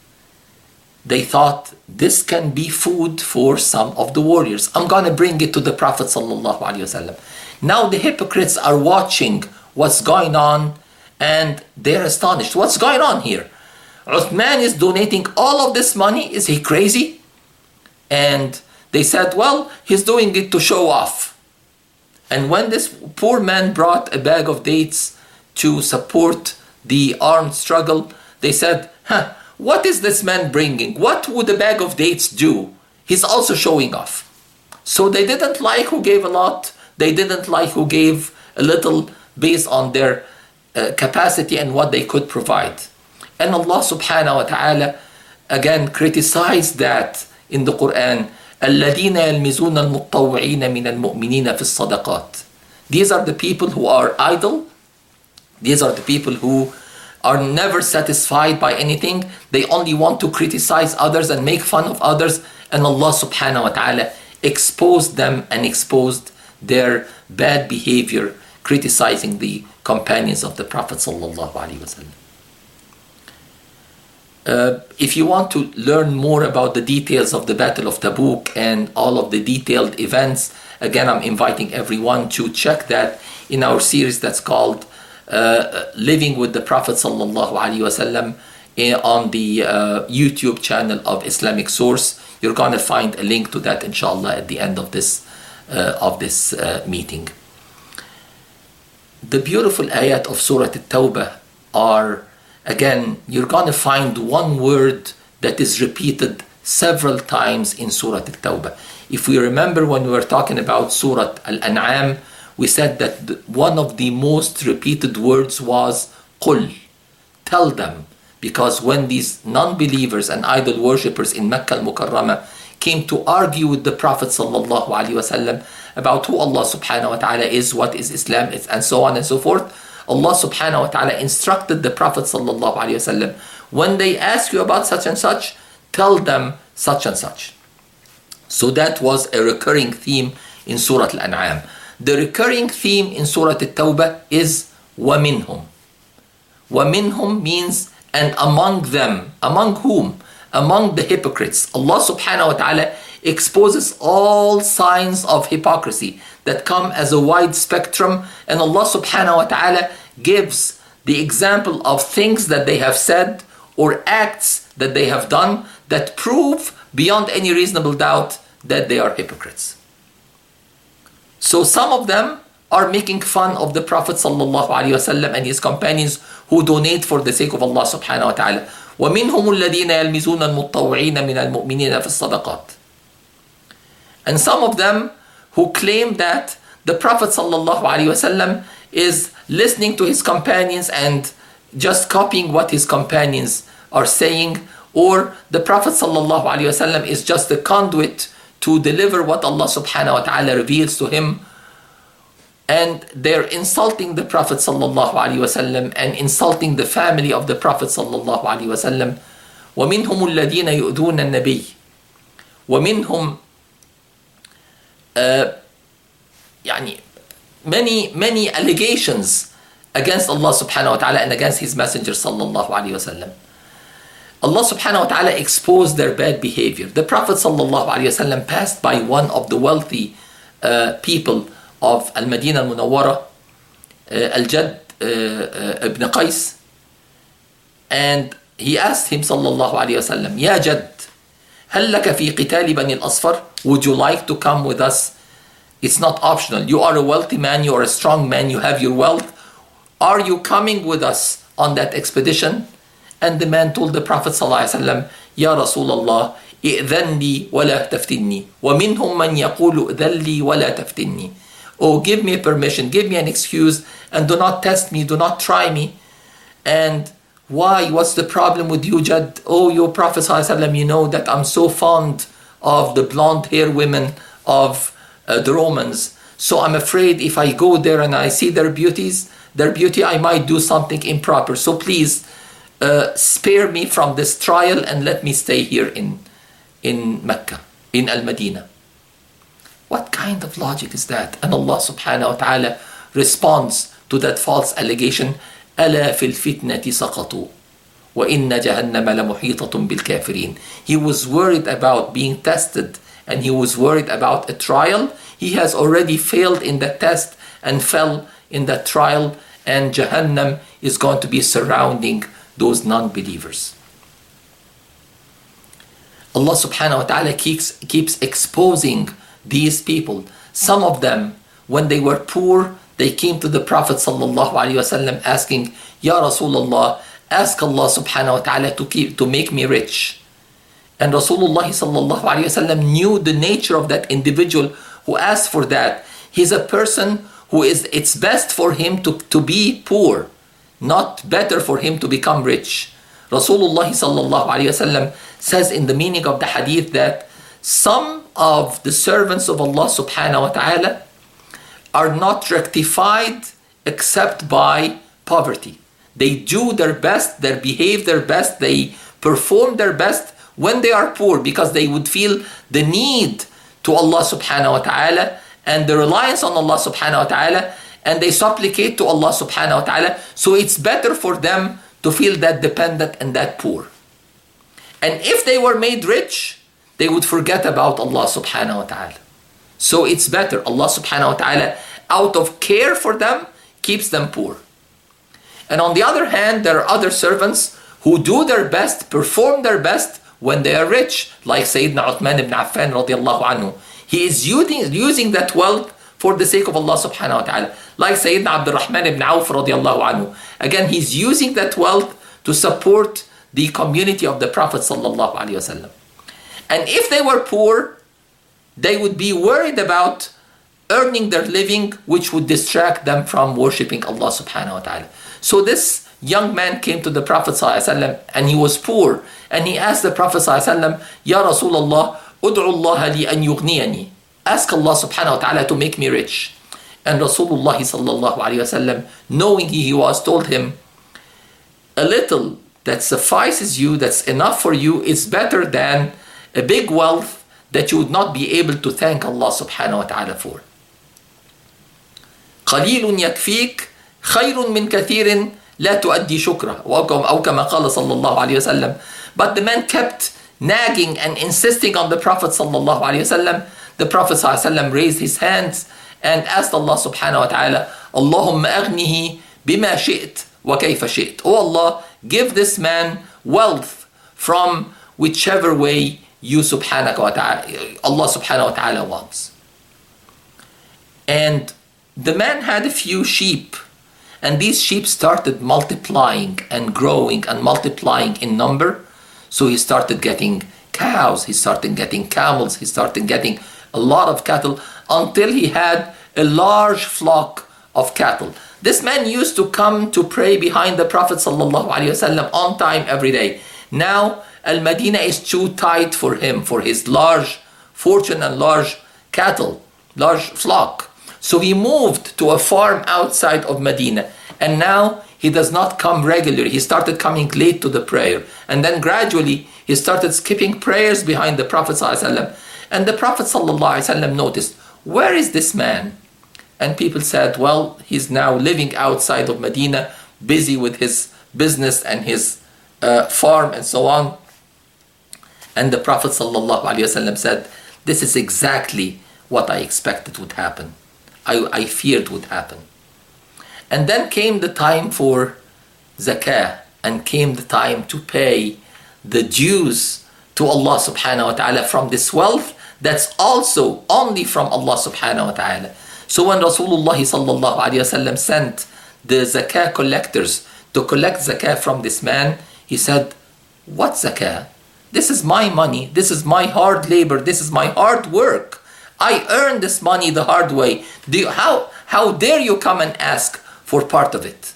They thought, this can be food for some of the warriors. I'm going to bring it to the Prophet sallallahu alaihi wasallam. Now the hypocrites are watching what's going on and they're astonished. What's going on here? Uthman is donating all of this money. Is he crazy? And they said, well, he's doing it to show off. And when this poor man brought a bag of dates to support the armed struggle, they said, huh, what is this man bringing? What would a bag of dates do? He's also showing off. So they didn't like who gave a lot. They didn't like who gave a little based on their uh, capacity and what they could provide. And Allah subhanahu wa ta'ala again criticized that in the Quran. الَّذِينَ يَلْمِزُونَ الْمُطَّوِّعِينَ مِنَ الْمُؤْمِنِينَ فِي الصَّدَقَاتِ. These are the people who are idle. These are the people who are never satisfied by anything. They only want to criticize others and make fun of others. And Allah subhanahu wa ta'ala exposed them and exposed their bad behavior, criticizing the companions of the Prophet sallallahu alaihi wasallam. Uh, if you want to learn more about the details of the Battle of Tabuk and all of the detailed events, again, I'm inviting everyone to check that in our series that's called uh, Living with the Prophet sallallahu alaihi wasallam on the uh, YouTube channel of Islamic Source. You're going to find a link to that, inshallah, at the end of this uh, of this uh, meeting. The beautiful ayat of Surah At-Tawbah are, again, you're going to find one word that is repeated several times in Surah At-Tawbah. If we remember when we were talking about Surah Al-An'am, we said that one of the most repeated words was قُل, tell them. Because when these non-believers and idol worshippers in Mecca al-Mukarramah came to argue with the Prophet sallallahu alaihi wasallam about who Allah subhanahu wa ta'ala is, what is Islam is, and so on and so forth, Allah subhanahu wa ta'ala instructed the Prophet sallallahu alaihi wasallam, when they ask you about such and such, tell them such and such. So that was a recurring theme in Surah Al-An'am. The recurring theme in Surah At-Tawbah is وَمِنْهُمْ. وَمِنْهُمْ means and among them. Among whom? Among the hypocrites. Allah subhanahu wa ta'ala exposes all signs of hypocrisy that come as a wide spectrum, and Allah subhanahu wa ta'ala gives the example of things that they have said or acts that they have done that prove beyond any reasonable doubt that they are hypocrites. So some of them are making fun of the Prophet sallallahu alaihi wasallam and his companions who donate for the sake of Allah subhanahu wa ta'ala. وَمِنْهُمُ الَّذِينَ يَلْمِزُونَ الْمُطَّوِّعِينَ مِنَ الْمُؤْمِنِينَ فِي الصَّدَقَاتِ. And some of them who claim that the Prophet sallallahu alaihi wasallam is listening to his companions and just copying what his companions are saying, or the Prophet sallallahu alaihi wasallam is just a conduit to deliver what Allah subhanahu wa ta'ala reveals to him. And they're insulting the Prophet sallallahu alaihi wasallam and insulting the family of the Prophet sallallahu alaihi wasallam. وَمِنْهُمُ الَّذِينَ يُؤْذُونَ النَّبِيِّ. وَمِنْهُمْ uh, يعني many many allegations against Allah subhanahu wa ta'ala and against his messenger sallallahu alaihi wasallam. Allah subhanahu wa ta'ala exposed their bad behavior. The Prophet sallallahu alayhi wa sallam passed by one of the wealthy uh, people of Al-Madinah Al-Munawwara, uh, Al-Jadd uh, uh, ibn Qais, and he asked him sallallahu alayhi wa sallam, Ya Jadd, هل لك في قتال بني الأصفر? Would you like to come with us? It's not optional. You are a wealthy man, you are a strong man, you have your wealth. Are you coming with us on that expedition? And the man told the Prophet ﷺ, Ya Rasulullah, إِذَنْ لِي وَلَا تَفْتِنِّي وَمِنْهُمْ مَنْ يَقُولُ إِذَنْ لِي وَلَا تَفْتِنِّي. Oh, give me permission, give me an excuse, and do not test me, do not try me. And why? What's the problem with you, Jad? Oh, your Prophet ﷺ, you know that I'm so fond of the blonde hair women of uh, the Romans. So I'm afraid if I go there and I see their beauties, their beauty, I might do something improper. So please, Uh, spare me from this trial and let me stay here in, in Mecca, in Al-Madinah. What kind of logic is that? And Allah subhanahu wa ta'ala responds to that false allegation, أَلَا فِي الْفِتْنَةِ سَقَطُوا وَإِنَّ جَهَنَّمَ لَمُحِيطَةٌ بِالْكَافِرِينَ. He was worried about being tested, and he was worried about a trial. He has already failed in the test and fell in that trial, and Jahannam is going to be surrounding those non-believers. Allah subhanahu wa ta'ala keeps, keeps exposing these people. Some of them, when they were poor, they came to the Prophet sallallahu alaihi wasallam asking, Ya Rasulullah, ask Allah subhanahu wa ta'ala to, keep, to make me rich. And Rasulullah sallallahu alaihi wasallam knew the nature of that individual who asked for that. He's a person who is, it's best for him to, to be poor, not better for him to become rich. Rasulullah sallallahu alayhi wasallam says in the meaning of the hadith that some of the servants of Allah subhanahu wa ta'ala are not rectified except by poverty. They do their best, they behave their best, they perform their best when they are poor, because they would feel the need to Allah subhanahu wa ta'ala and the reliance on Allah subhanahu wa ta'ala, and they supplicate to Allah subhanahu wa ta'ala. So it's better for them to feel that dependent and that poor. And if they were made rich, they would forget about Allah subhanahu wa ta'ala. So it's better. Allah subhanahu wa ta'ala, out of care for them, keeps them poor. And on the other hand, there are other servants who do their best, perform their best when they are rich, like Sayyidina Uthman ibn Affan radiallahu anhu. He is using, using that wealth for the sake of Allah subhanahu wa ta'ala. Like Sayyidina Abdul Rahman ibn Auf radiallahu anhu. Again, he's using that wealth to support the community of the Prophet sallallahu alaihi wasallam. And if they were poor, they would be worried about earning their living, which would distract them from worshipping Allah subhanahu wa ta'ala. So this young man came to the Prophet sallallahu alaihi wasallam, and he was poor. And he asked the Prophet sallallahu alaihi wasallam, Ya Rasulullah, ud'u Allah li an yughniyani. Ask Allah subhanahu wa ta'ala to make me rich. And Rasulullah sallallahu alayhi wa sallam, knowing he was, told him, a little that suffices you, that's enough for you, is better than a big wealth that you would not be able to thank Allah subhanahu wa ta'ala for. قليل يكفيك خير من كثير لا تؤدي شكره, أو كما قال صلى الله عليه وسلم. But the man kept nagging and insisting on the Prophet sallallahu alayhi wa sallam. The Prophet ﷺ raised his hands and asked Allah subhanahu wa ta'ala, Allahumma aghnihi bima shi't wa kayfa shi't. Oh Allah, give this man wealth from whichever way you subhanahu wa ta'ala, Allah subhanahu wa ta'ala wants. And the man had a few sheep, and these sheep started multiplying and growing and multiplying in number. So he started getting cows, he started getting camels, he started getting a lot of cattle, until he had a large flock of cattle. This man used to come to pray behind the Prophet sallallahu alaihi wasallam on time every day. Now Al-Madinah is too tight for him, for his large fortune and large cattle, large flock. So he moved to a farm outside of Medina, and now he does not come regularly. He started coming late to the prayer, and then gradually he started skipping prayers behind the Prophet sallallahu alaihi wasallam. And the Prophet ﷺ noticed, where is this man? And people said, well, he's now living outside of Medina, busy with his business and his uh, farm and so on. And the Prophet ﷺ said, this is exactly what I expected would happen. I, I feared would happen. And then came the time for zakah, and came the time to pay the dues to Allah subhanahu wa ta'ala from this wealth that's also only from Allah subhanahu wa ta'ala. So when Rasulullah sallallahu alayhi wa sallam sent the zakah collectors to collect zakah from this man, he said, what zakah? This is my money, this is my hard labor, this is my hard work. I earned this money the hard way. Do you, how, how dare you come and ask for part of it?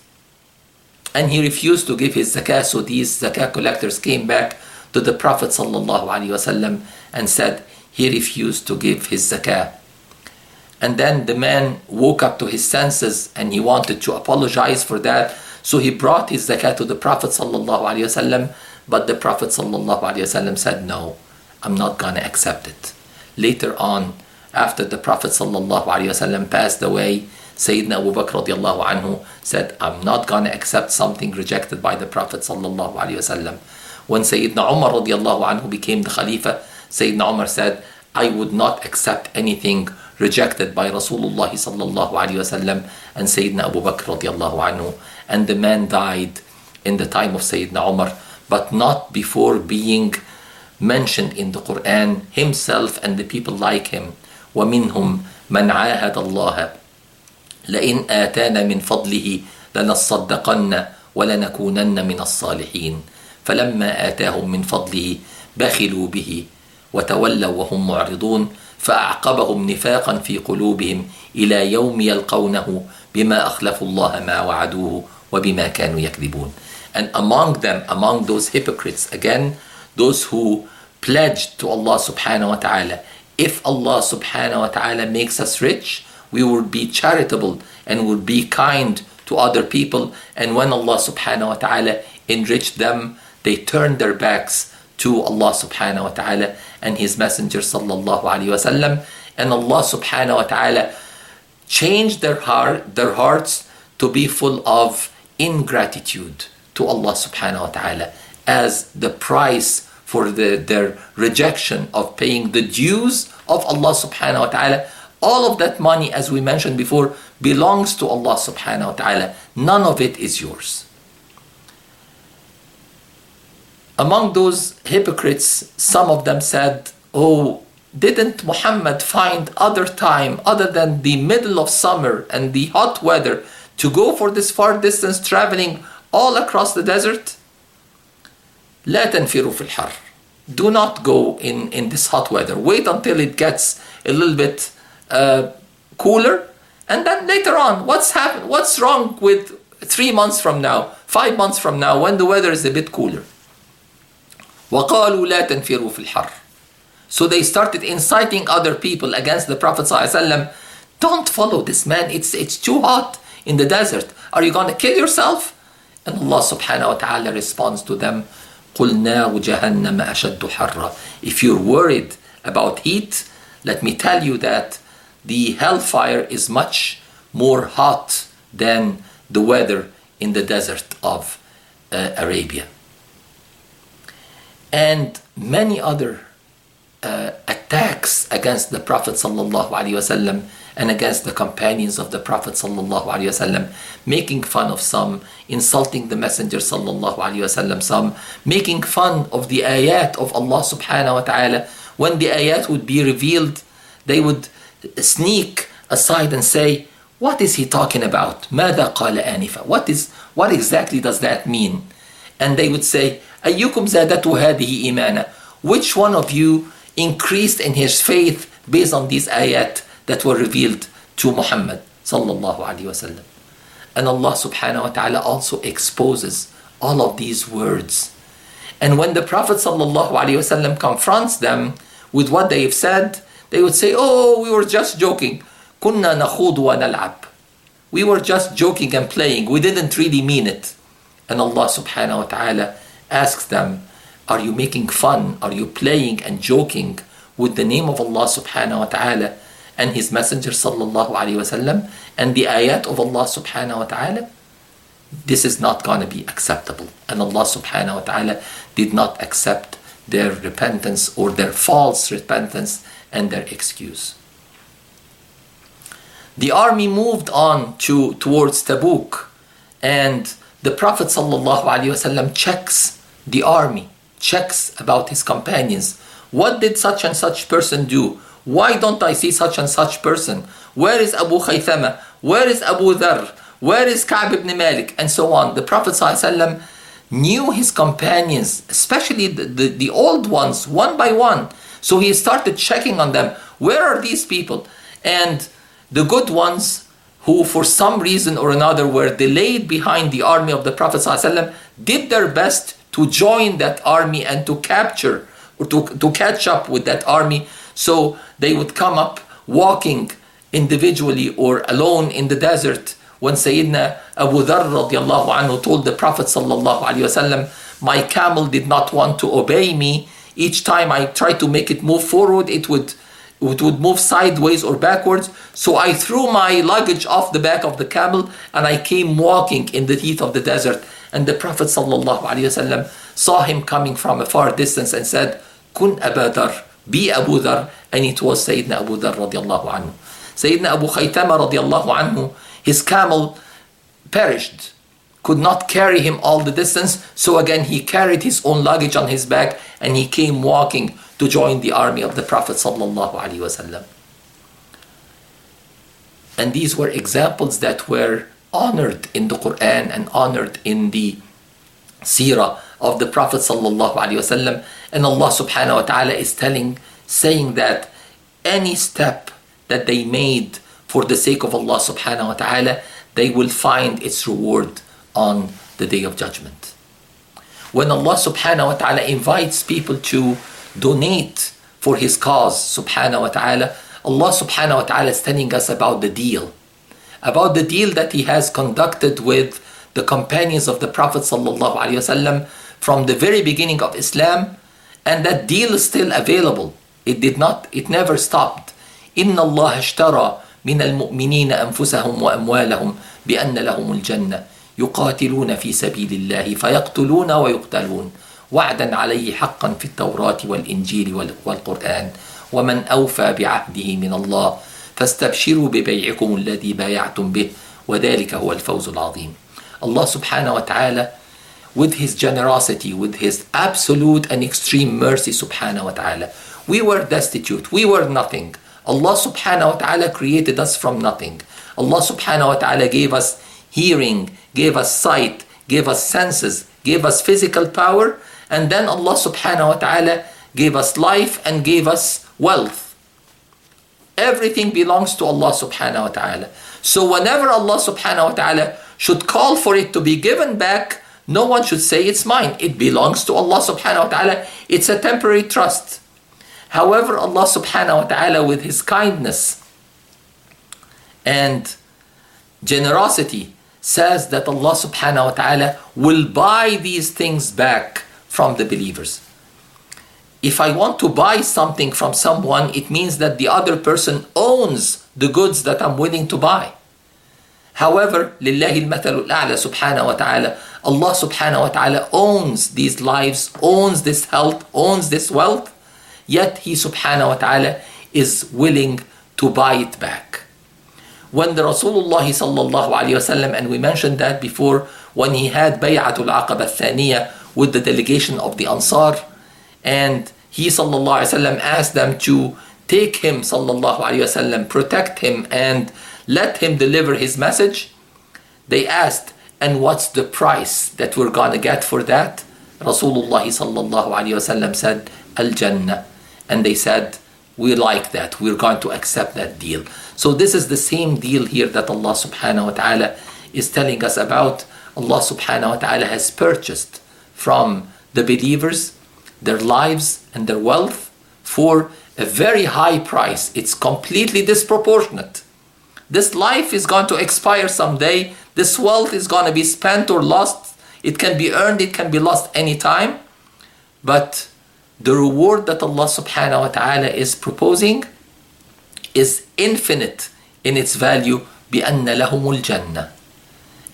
And he refused to give his zakah, so these zakah collectors came back to the Prophet sallallahu alaihi wasallam and said he refused to give his zakah. And then the man woke up to his senses and he wanted to apologize for that. So he brought his zakah to the Prophet sallallahu alaihi wasallam, but the Prophet sallallahu alaihi wasallam said, no, I'm not gonna accept it. Later on, after the Prophet sallallahu alaihi wasallam passed away, Sayyidina Abu Bakr radiallahu anhu said, I'm not gonna accept something rejected by the Prophet sallallahu alaihi wasallam. When Sayyidina Umar radiallahu anhu became the Khalifa, Sayyidina Umar said, I would not accept anything rejected by Rasulullah sallallahu alaihi wasallam and Sayyidina Abu Bakr radiallahu anhu. And the man died in the time of Sayyidina Umar, but not before being mentioned in the Quran, himself and the people like him. وَمِنْهُمْ مَنْ عَاهَدَ اللَّهَ لَإِنْ آتَانَ مِنْ فَضْلِهِ لَنَصَّدَّقَنَّ وَلَنَكُونَنَّ مِنَ الصَّالِحِينَ فَلَمَّا آتَاهُمْ مِنْ فَضْلِهِ بَخِلُوا بِهِ وَتَوَلَّوْا وَهُمْ مُعْرِضُونَ فَأَعْقَبَهُمْ نِفَاقًا فِي قُلُوبِهِمْ إِلَى يَوْمِ يَلْقَوْنَهُ بِمَا أَخْلَفُوا اللَّهَ مَا وَعَدُوهُ وَبِمَا كَانُوا يَكْذِبُونَ. And among them, among those hypocrites, again, those who pledged to Allah subhanahu wa ta'ala, if Allah subhanahu wa ta'ala makes us rich, we will be charitable and will be kind to other people. And when Allah subhanahu wa ta'ala enriched them, they turned their backs to Allah subhanahu wa ta'ala and His Messenger sallallahu alayhi wa sallam. And Allah subhanahu wa ta'ala changed their heart, their hearts to be full of ingratitude to Allah subhanahu wa ta'ala as the price for the, their rejection of paying the dues of Allah subhanahu wa ta'ala. All of that money, as we mentioned before, belongs to Allah subhanahu wa ta'ala. None of it is yours. Among those hypocrites, some of them said, oh, didn't Muhammad find other time other than the middle of summer and the hot weather to go for this far distance traveling all across the desert? لا تنفروا في الحر. Do not go in, in this hot weather. Wait until it gets a little bit uh, cooler, and then later on, what's happen? What's wrong with three months from now, five months from now, when the weather is a bit cooler? وقالوا لا تنفروا في الحر. So they started inciting other people against the Prophet ﷺ. Don't follow this man. It's it's too hot in the desert. Are you going to kill yourself? And Allah subhanahu wa ta'ala responds to them, قُلْ نَارُ جَهَنَّمَ أَشَدُّ حَرًّا. If you're worried about heat, let me tell you that the hellfire is much more hot than the weather in the desert of uh, Arabia. And many other uh, attacks against the Prophet sallallahu alaihi wasallam and against the companions of the Prophet sallallahu alaihi wasallam, making fun of some, insulting the Messenger sallallahu alaihi wasallam some, making fun of the ayat of Allah subhanahu wa ta'ala. When the ayat would be revealed, they would sneak aside and say, what is he talking about? ماذا قال آنفا? What is, what exactly does that mean? And they would say, أيكم زادته هذه إيمانا? Which one of you increased in his faith based on these ayat that were revealed to Muhammad sallallahu alaihi wasallam? And Allah subhanahu wa ta'ala also exposes all of these words. And when the Prophet sallallahu alaihi wasallam confronts them with what they have said, they would say, oh, we were just joking. كنا نخوض ونلعب. We were just joking and playing. We didn't really mean it. And Allah subhanahu wa ta'ala asks them, are you making fun? Are you playing and joking with the name of Allah subhanahu wa ta'ala and His Messenger sallallahu alayhi wa sallam and the ayat of Allah subhanahu wa ta'ala? this is not going to be acceptable. And Allah subhanahu wa ta'ala did not accept their repentance or their false repentance and their excuse. The army moved on to towards Tabuk, and the Prophet sallallahu alaihi wasallam checks the army, checks about his companions. What did such and such person do? Why don't I see such and such person? Where is Abu Khaythama? Where is Abu Dharr? Where is Ka'b ibn Malik? And so on. The Prophet ﷺ knew his companions, especially the, the, the old ones, one by one. So he started checking on them. Where are these people? And the good ones, who for some reason or another were delayed behind the army of the Prophet ﷺ, did their best to join that army and to capture or to, to catch up with that army. So they would come up walking individually or alone in the desert. When Sayyidina Abu Dharr radiallahu anhu told the Prophet sallallahu alaihi wasallam, my camel did not want to obey me. Each time I tried to make it move forward, it would, it would move sideways or backwards. So I threw my luggage off the back of the camel and I came walking in the heat of the desert. And the Prophet sallallahu alaihi wasallam saw him coming from a far distance and said, Kun Abu Dharr, be Abu Dharr. And it was Sayyidina Abu Dharr radiallahu anhu. Sayyidina Abu Khaythama radiallahu anhu, his camel perished, could not carry him all the distance. So again, he carried his own luggage on his back and he came walking to join the army of the Prophet sallallahu alaihi wasallam. And these were examples that were honored in the Quran and honored in the seerah of the Prophet sallallahu alaihi wasallam. And Allah subhanahu wa ta'ala is telling, saying that any step that they made for the sake of Allah subhanahu wa ta'ala, they will find its reward on the Day of Judgment. When Allah subhanahu wa ta'ala invites people to donate for His cause subhanahu wa ta'ala, Allah subhanahu wa ta'ala is telling us about the deal. About the deal that He has conducted with the companions of the Prophet sallallahu alaihi wasallam from the very beginning of Islam, and that deal is still available. It did not, it never stopped. إِنَّ اللَّهَ اشْتَرَى مِنَ الْمُؤْمِنِينَ أَنفُسَهُمْ وَأَمْوَالَهُمْ بِأَنَّ لَهُمُ الْجَنَّةِ يُقَاتِلُونَ فِي سَبِيلِ اللَّهِ فَيَقْتُلُونَ وَيُقْتَلُونَ وَعْدًا عَلَيْهِ حَقًّا فِي التَّوْرَاةِ وَالْإِنْجِيلِ وَالْقُرْآنِ وَمَنْ أَوْفَى بِعَهْدِهِ مِنَ اللَّهِ فَاسْتَبْشِرُوا بِبَيْعِكُمُ الَّذِي بَايَعْتُمْ بِهِ وَذَلِكَ هُوَ الْفَوْزُ الْعَظِيمُ. Allah subhanahu wa ta'ala, with His generosity, with His absolute and extreme mercy subhanahu wa ta'ala, we were destitute, we were nothing. Allah subhanahu wa ta'ala created us from nothing. Allah subhanahu wa ta'ala gave us hearing, gave us sight, gave us senses, gave us physical power, and then Allah subhanahu wa ta'ala gave us life and gave us wealth. Everything belongs to Allah subhanahu wa ta'ala. So whenever Allah subhanahu wa ta'ala should call for it to be given back, no one should say it's mine. It belongs to Allah subhanahu wa ta'ala. It's a temporary trust. However, Allah subhanahu wa ta'ala, with His kindness and generosity, says that Allah subhanahu wa ta'ala will buy these things back from the believers. If I want to buy something from someone, it means that the other person owns the goods that I'm willing to buy. However, لِلَّهِ الْمَثَلُ الْأَعْلَى subhanahu wa ta'ala, Allah subhanahu wa ta'ala owns these lives, owns this health, owns this wealth, yet He subhanahu wa ta'ala is willing to buy it back. When the Rasulullah sallallahu alayhi wasallam, and we mentioned that before, when he had Bay'atul Aqaba al-Thaniya with the delegation of the Ansar, and he sallallahu alayhi wasallam asked them to take him sallallahu alayhi wasallam, protect him and let him deliver his message, they asked, and what's the price that we're gonna get for that? Rasulullah sallallahu alayhi wasallam said, Al-Jannah. And they said, we like that, we're going to accept that deal. So this is the same deal here that Allah subhanahu wa ta'ala is telling us about. Allah subhanahu wa ta'ala has purchased from the believers their lives and their wealth for a very high price. It's completely disproportionate. This life is going to expire someday. This wealth is going to be spent or lost. It can be earned, it can be lost anytime. But the reward that Allah subhanahu wa ta'ala is proposing is infinite in its value. بِأَنَّ لَهُمُ الْجَنَّةِ.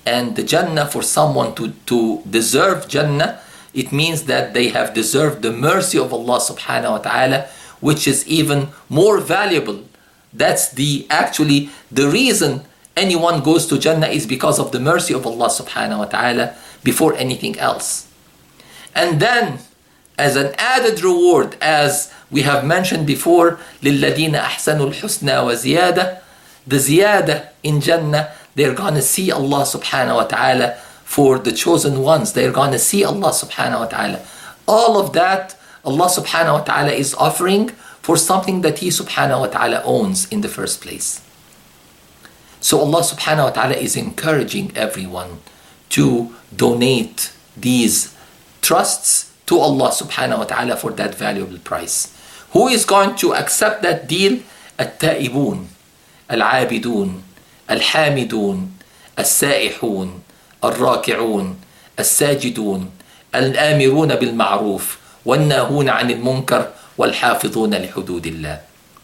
And the Jannah, for someone to, to deserve Jannah, it means that they have deserved the mercy of Allah subhanahu wa ta'ala, which is even more valuable. That's the actually the reason anyone goes to Jannah is because of the mercy of Allah subhanahu wa ta'ala before anything else. And then, as an added reward, as we have mentioned before, لِلَّذِينَ أَحْسَنُوا الْحُسْنَى وَزِيَادَةً, the ziyada in Jannah, they're going to see Allah subhanahu wa ta'ala. For the chosen ones, they're going to see Allah subhanahu wa ta'ala. All of that, Allah subhanahu wa ta'ala is offering for something that He subhanahu wa ta'ala owns in the first place. So Allah subhanahu wa ta'ala is encouraging everyone to donate these trusts to Allah subhanahu wa ta'ala for that valuable price. Who is going to accept that deal? التائبون, العابدون, الحامدون, السائحون, الراكعون, الساجدون, الآمرون بالمعروف, والناهون عن المنكر, والحافظون لحدود الله.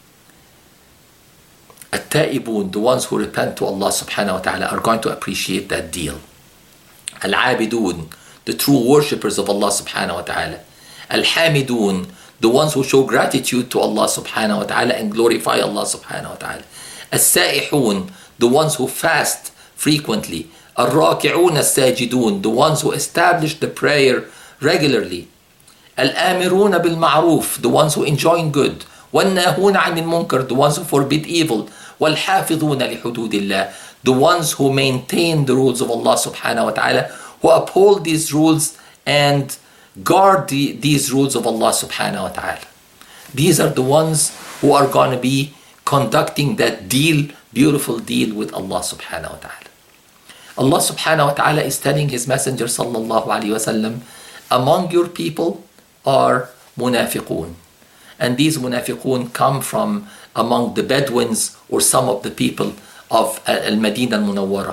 التائبون, the ones who repent to Allah subhanahu wa ta'ala, are going to appreciate that deal. Al-abidun, the true worshippers of Allah subhanahu wa ta'ala. Al-hamidun, the ones who show gratitude to Allah subhanahu wa ta'ala and glorify Allah subhanahu wa ta'ala. As-saihun, the ones who fast frequently. Al-raki'un as-sajidun, the ones who establish the prayer regularly. Al-amiruna bil-ma'ruf, the ones who enjoin good. وَالنَّاهُونَ عَنِ الْمُنكَرِ, the ones who forbid evil. وَالْحَافِظُونَ لِحُدُودِ اللَّهِ, the ones who maintain the rules of Allah subhanahu wa ta'ala, who uphold these rules and guard the, these rules of Allah subhanahu wa ta'ala. These are the ones who are going to be conducting that deal, beautiful deal with Allah subhanahu wa ta'ala. Allah subhanahu wa ta'ala is telling His Messenger sallallahu alayhi wa sallam, among your people are munafiqun. And these munafiqun come from among the Bedouins or some of the people of Al-Madinah Al-Munawwara.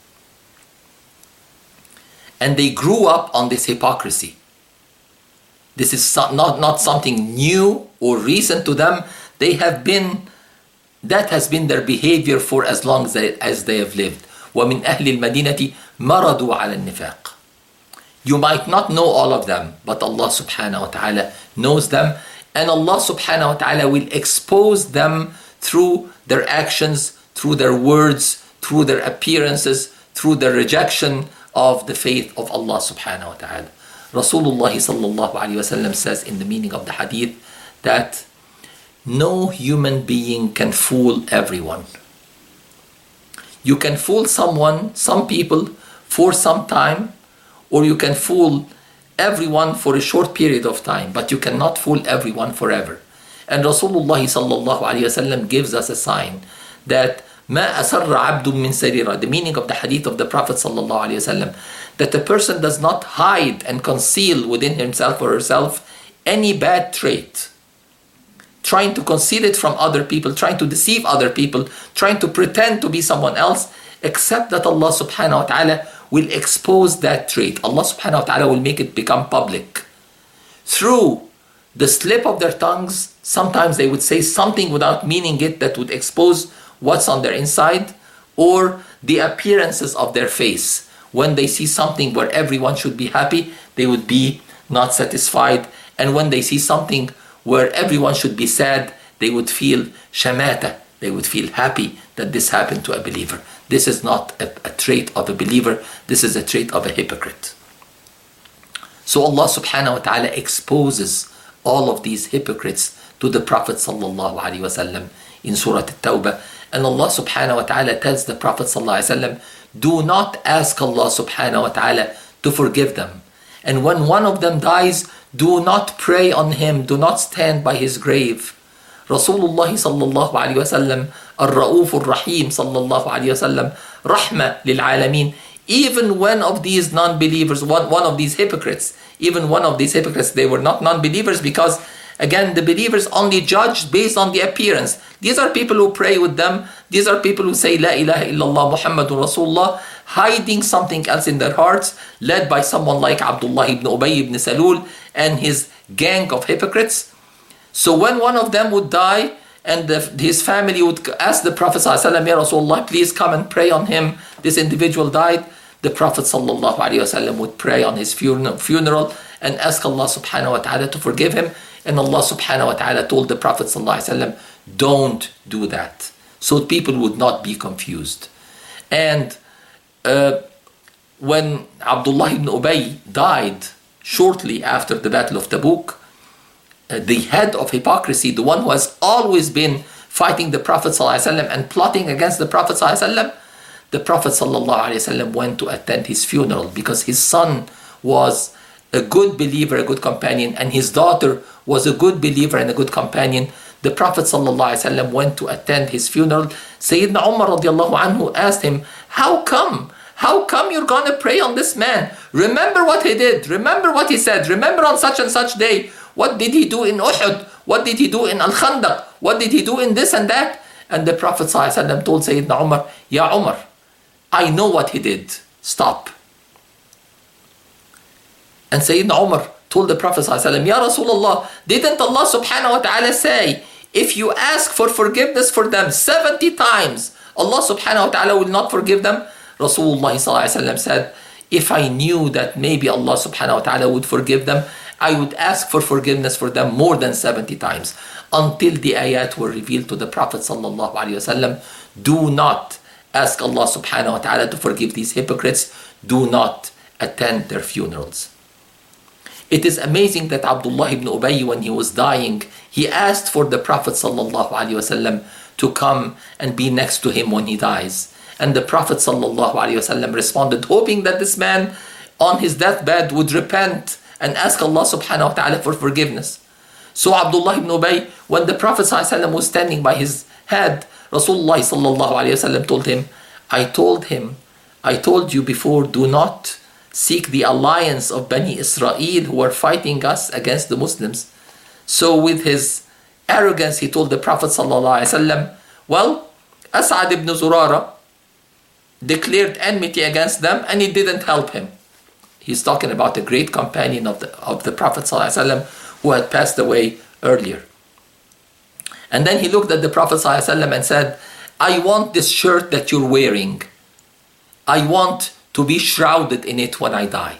And they grew up on this hypocrisy. This is not, not something new or recent to them. They have been, that has been their behavior for as long as they, as they have lived. وَمِنْ أَهْلِ الْمَدِينَةِ مَرَضُوا عَلَى النِّفَاقِ. You might not know all of them, but Allah subhanahu wa ta'ala knows them. And Allah subhanahu wa ta'ala will expose them through their actions, through their words, through their appearances, through their rejection of the faith of Allah subhanahu wa ta'ala. Rasulullah sallallahu alayhi wa sallam says in the meaning of the hadith that no human being can fool everyone. You can fool someone, some people, for some time, or you can fool everyone for a short period of time, but you cannot fool everyone forever. And Rasulullah sallallahu alayhi wa sallam gives us a sign that ما أسر عبد من سريرة, the meaning of the hadith of the Prophet sallallahu alayhi wa sallam, that a person does not hide and conceal within himself or herself any bad trait, trying to conceal it from other people, trying to deceive other people, trying to pretend to be someone else, except that Allah subhanahu wa ta'ala will expose that trait. Allah subhanahu wa ta'ala will make it become public. Through the slip of their tongues, sometimes they would say something without meaning it that would expose what's on their inside, or the appearances of their face. When they see something where everyone should be happy, they would be not satisfied. And when they see something where everyone should be sad, they would feel shamata. They would feel happy that this happened to a believer. This is not a, a trait of a believer. This is a trait of a hypocrite. So Allah subhanahu wa ta'ala exposes all of these hypocrites to the Prophet sallallahu alaihi wasallam in Surah At-Tawbah. And Allah subhanahu wa ta'ala tells the Prophet sallallahu alaihi wasallam, do not ask Allah subhanahu wa ta'ala to forgive them. And when one of them dies, do not pray on him, do not stand by his grave. Rasulullah sallallahu alayhi wa sallam, Ar-Ra'uf Ar-Rahim sallallahu alayhi wa sallam, Rahma lil Alameen. Even one of these non-believers, one, one of these hypocrites, even one of these hypocrites, they were not non-believers because, again, the believers only judged based on the appearance. These are people who pray with them. These are people who say, La ilaha illallah Muhammadun Rasulullah, hiding something else in their hearts, led by someone like Abdullah ibn Ubay ibn Salul and his gang of hypocrites. So when one of them would die and the, his family would ask the Prophet ﷺ, Ya Rasulullah, please come and pray on him, this individual died, the Prophet sallallahu alaihi wasallam would pray on his funeral and ask Allah subhanahu wa ta'ala to forgive him. And Allah subhanahu wa ta'ala told the Prophet sallallahu alaihi wasallam, don't do that, so people would not be confused. And uh, when Abdullah ibn Ubay died shortly after the Battle of Tabuk, uh, the head of hypocrisy, the one who has always been fighting the Prophet ﷺ and plotting against the Prophet ﷺ, the Prophet ﷺ went to attend his funeral because his son was a good believer, a good companion, and his daughter was a good believer and a good companion. The Prophet ﷺ went to attend his funeral. Sayyidina Umar radiallahu anhu asked him, how come? How come you're going to pray on this man? Remember what he did. Remember what he said. Remember on such and such day. What did he do in Uhud? What did he do in Al-Khandaq? What did he do in this and that? And the Prophet ﷺ told Sayyidina Umar, Ya Umar, I know what he did. Stop. And Sayyidina Umar told the Prophet ﷺ, Ya Rasulullah, didn't Allah subhanahu wa ta'ala say, if you ask for forgiveness for them seventy times, Allah subhanahu wa ta'ala will not forgive them? Rasulullah ﷺ said, if I knew that maybe Allah subhanahu wa ta'ala would forgive them, I would ask for forgiveness for them more than seventy times, until the ayat were revealed to the Prophet sallallahu alaihi wasallam. Do not ask Allah subhanahu wa ta'ala to forgive these hypocrites. Do not attend their funerals. It is amazing that Abdullah ibn Ubay, when he was dying, he asked for the Prophet sallallahu alaihi wasallam to come and be next to him when he dies. And the Prophet sallallahu alaihi wasallam responded, hoping that this man on his deathbed would repent and ask Allah subhanahu wa ta'ala for forgiveness. So Abdullah ibn Ubay, when the Prophet sallallahu alaihi wasallam was standing by his head, Rasulullah sallallahu alaihi wasallam told him, I told him, I told you before, do not seek the alliance of Bani Israel who are fighting us against the Muslims. So with his arrogance, he told the Prophet sallallahu alaihi wasallam, well, As'ad ibn Zurara declared enmity against them and it didn't help him. He's talking about a great companion of the, of the Prophet ﷺ who had passed away earlier. And then he looked at the Prophet ﷺ and said, I want this shirt that you're wearing. I want to be shrouded in it when I die.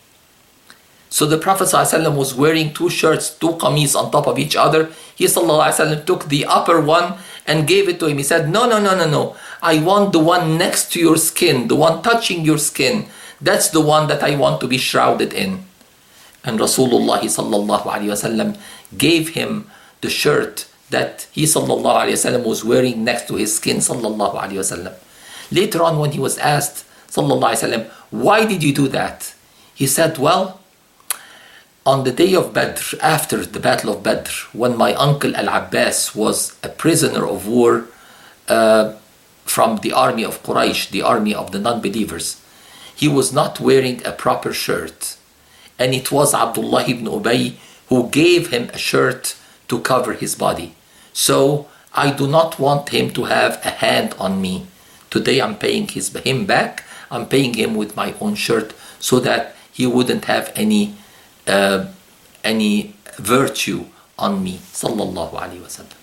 So the Prophet ﷺ was wearing two shirts, two qamis on top of each other. He ﷺ took the upper one and gave it to him. He said, no, no, no, no, no. I want the one next to your skin, the one touching your skin. That's the one that I want to be shrouded in. And Rasulullah sallallahu alaihi wasallam gave him the shirt that he sallallahu alaihi wasallam was wearing next to his skin sallallahu alaihi wasallam. Later on, when he was asked sallallahu alaihi wasallam, why did you do that? He said, well, on the day of Badr, after the battle of Badr, when my uncle Al-Abbas was a prisoner of war uh, from the army of Quraysh, the army of the non-believers, he was not wearing a proper shirt. And it was Abdullah ibn Ubay who gave him a shirt to cover his body. So I do not want him to have a hand on me. Today I'm paying his, him back. I'm paying him with my own shirt so that he wouldn't have any uh, any virtue on me. Sallallahu Alaihi Wasallam.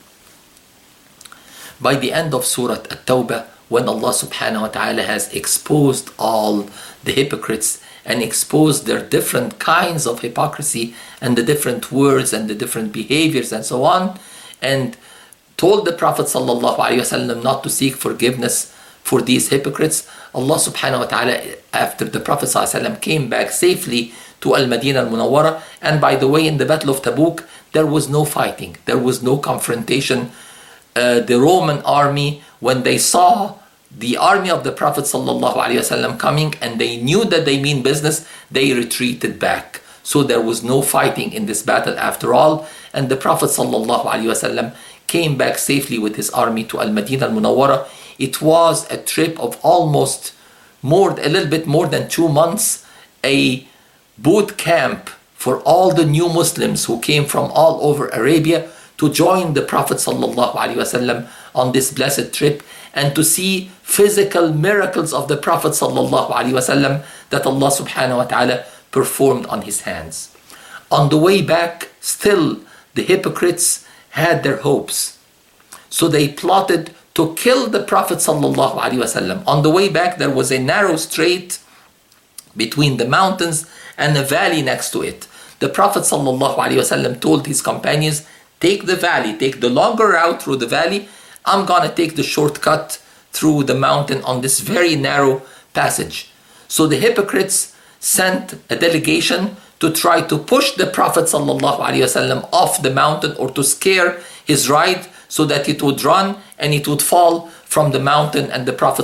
By the end of Surah At-Tawbah, when Allah subhanahu wa ta'ala has exposed all the hypocrites and exposed their different kinds of hypocrisy and the different words and the different behaviors and so on, and told the Prophet sallallahu alaihi wasallam not to seek forgiveness for these hypocrites, Allah subhanahu wa ta'ala, after the Prophet sallallahu alaihi wasallam came back safely to Al-Madinah Al-Munawwara, and by the way, in the Battle of Tabuk, there was no fighting, there was no confrontation. Uh, the Roman army, when they saw the army of the Prophet sallallahu alaihi wasallam coming and they knew that they mean business, they retreated back. So there was no fighting in this battle after all, and the Prophet sallallahu alaihi wasallam came back safely with his army to Al-Madinah Al-Munawwara. It was a trip of almost more, a little bit more than two months, a boot camp for all the new Muslims who came from all over Arabia to join the Prophet sallallahu alaihi wasallam on this blessed trip and to see physical miracles of the Prophet sallallahu alaihi wasallam that Allah subhanahu wa ta'ala performed on his hands. On the way back, still the hypocrites had their hopes. So they plotted to kill the Prophet sallallahu alaihi wasallam. On the way back, there was a narrow strait between the mountains and a valley next to it. The Prophet ﷺ told his companions, take the valley, take the longer route through the valley. I'm going to take the shortcut through the mountain on this very narrow passage. So the hypocrites sent a delegation to try to push the Prophet ﷺ off the mountain, or to scare his ride so that it would run and it would fall from the mountain and the Prophet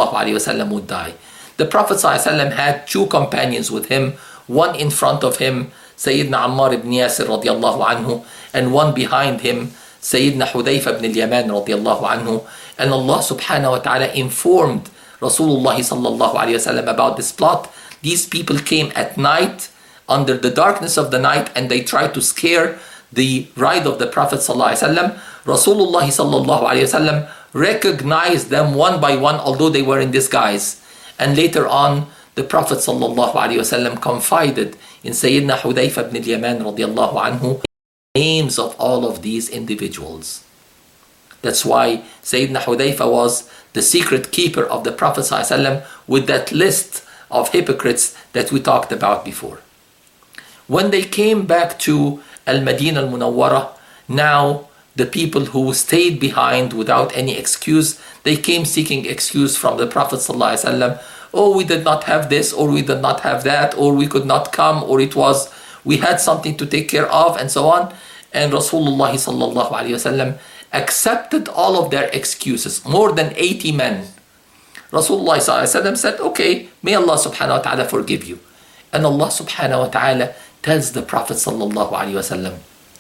ﷺ would die. The Prophet ﷺ had two companions with him, one in front of him, Sayyidina Ammar ibn Yasir radiallahu anhu, and one behind him, Sayyidina Hudayfa ibn al-Yaman radiallahu anhu. And Allah subhanahu wa ta'ala informed Rasulullah sallallahu alayhi wa sallam about this plot. These people came at night, under the darkness of the night, and they tried to scare the ride of the Prophet sallallahu alayhi wa sallam. Rasulullah sallallahu alayhi wa sallam recognized them one by one, although they were in disguise. And later on, the Prophet sallallahu alayhi wa sallam confided in Sayyidina Hudayfa ibn al-Yaman radiallahu anhu names of all of these individuals. That's why Sayyidina Hudayfa was the secret keeper of the Prophet ﷺ with that list of hypocrites that we talked about before. When they came back to Al-Madinah Al-Munawwarah, now the people who stayed behind without any excuse, they came seeking excuse from the Prophet ﷺ. Oh, we did not have this, or we did not have that, or we could not come, or it was, we had something to take care of, and so on. And Rasulullah sallallahu alayhi wasallam accepted all of their excuses, more than eighty men. Rasulullah sallallahu alayhi wasallam said, okay, may Allah subhanahu wa ta'ala forgive you. And Allah subhanahu wa ta'ala tells the Prophet sallallahu alayhi wasallam,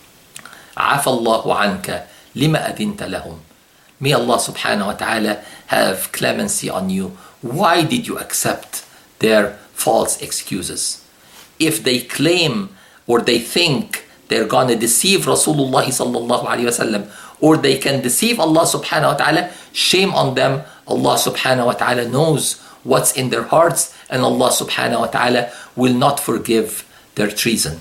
عَفَى اللَّهُ عَنْكَ لِمَا أَذِنْتَ لَهُمْ. May Allah subhanahu wa ta'ala have clemency on you. Why did you accept their false excuses? If they claim or they think they're going to deceive Rasulullah sallallahu alayhi wasallam, or they can deceive Allah subhanahu wa ta'ala, shame on them. Allah subhanahu wa ta'ala knows what's in their hearts, and Allah subhanahu wa ta'ala will not forgive their treason.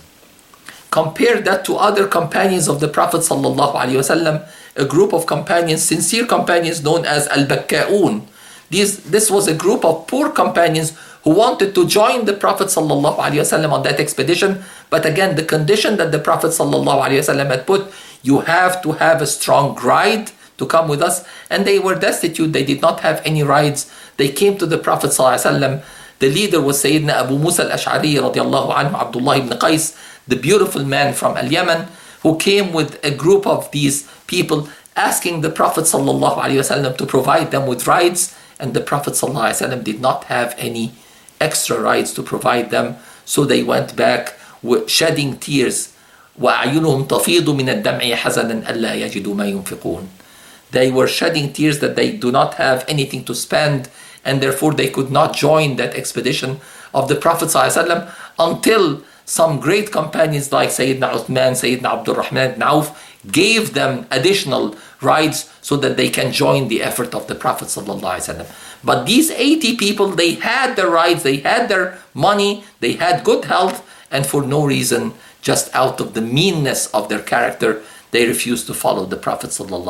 Compare that to other companions of the Prophet sallallahu alayhi wasallam, a group of companions, sincere companions known as Al-Bakka'un. These, this was a group of poor companions who wanted to join the Prophet sallallahu alayhi wasallam on that expedition. But again, the condition that the Prophet sallallahu alayhi wasallam had put, you have to have a strong guide to come with us. And they were destitute. They did not have any rides. They came to the Prophet sallallahu alayhi wasallam. The leader was Sayyidina Abu Musa al-Ash'ari radiallahu anhu, Abdullah ibn Qais, the beautiful man from Al-Yaman, who came with a group of these people asking the Prophet sallallahu alayhi wasallam to provide them with rides. And the Prophet ﷺ did not have any extra rides to provide them. So they went back with shedding tears. وَأَعْيُنُهُمْ تَفِيضُ مِنَ الدَّمْعِ حَزَنًا أَلَّا يَجِدُوا مَا يُنْفِقُونَ. They were shedding tears that they do not have anything to spend, and therefore they could not join that expedition of the Prophet ﷺ until some great companions like Sayyidina Uthman, Sayyidina Abdul Rahman ibn Auf gave them additional rides so that they can join the effort of the Prophet ﷺ. But these eighty people, they had their rides, they had their money, they had good health, and for no reason, just out of the meanness of their character, they refused to follow the Prophet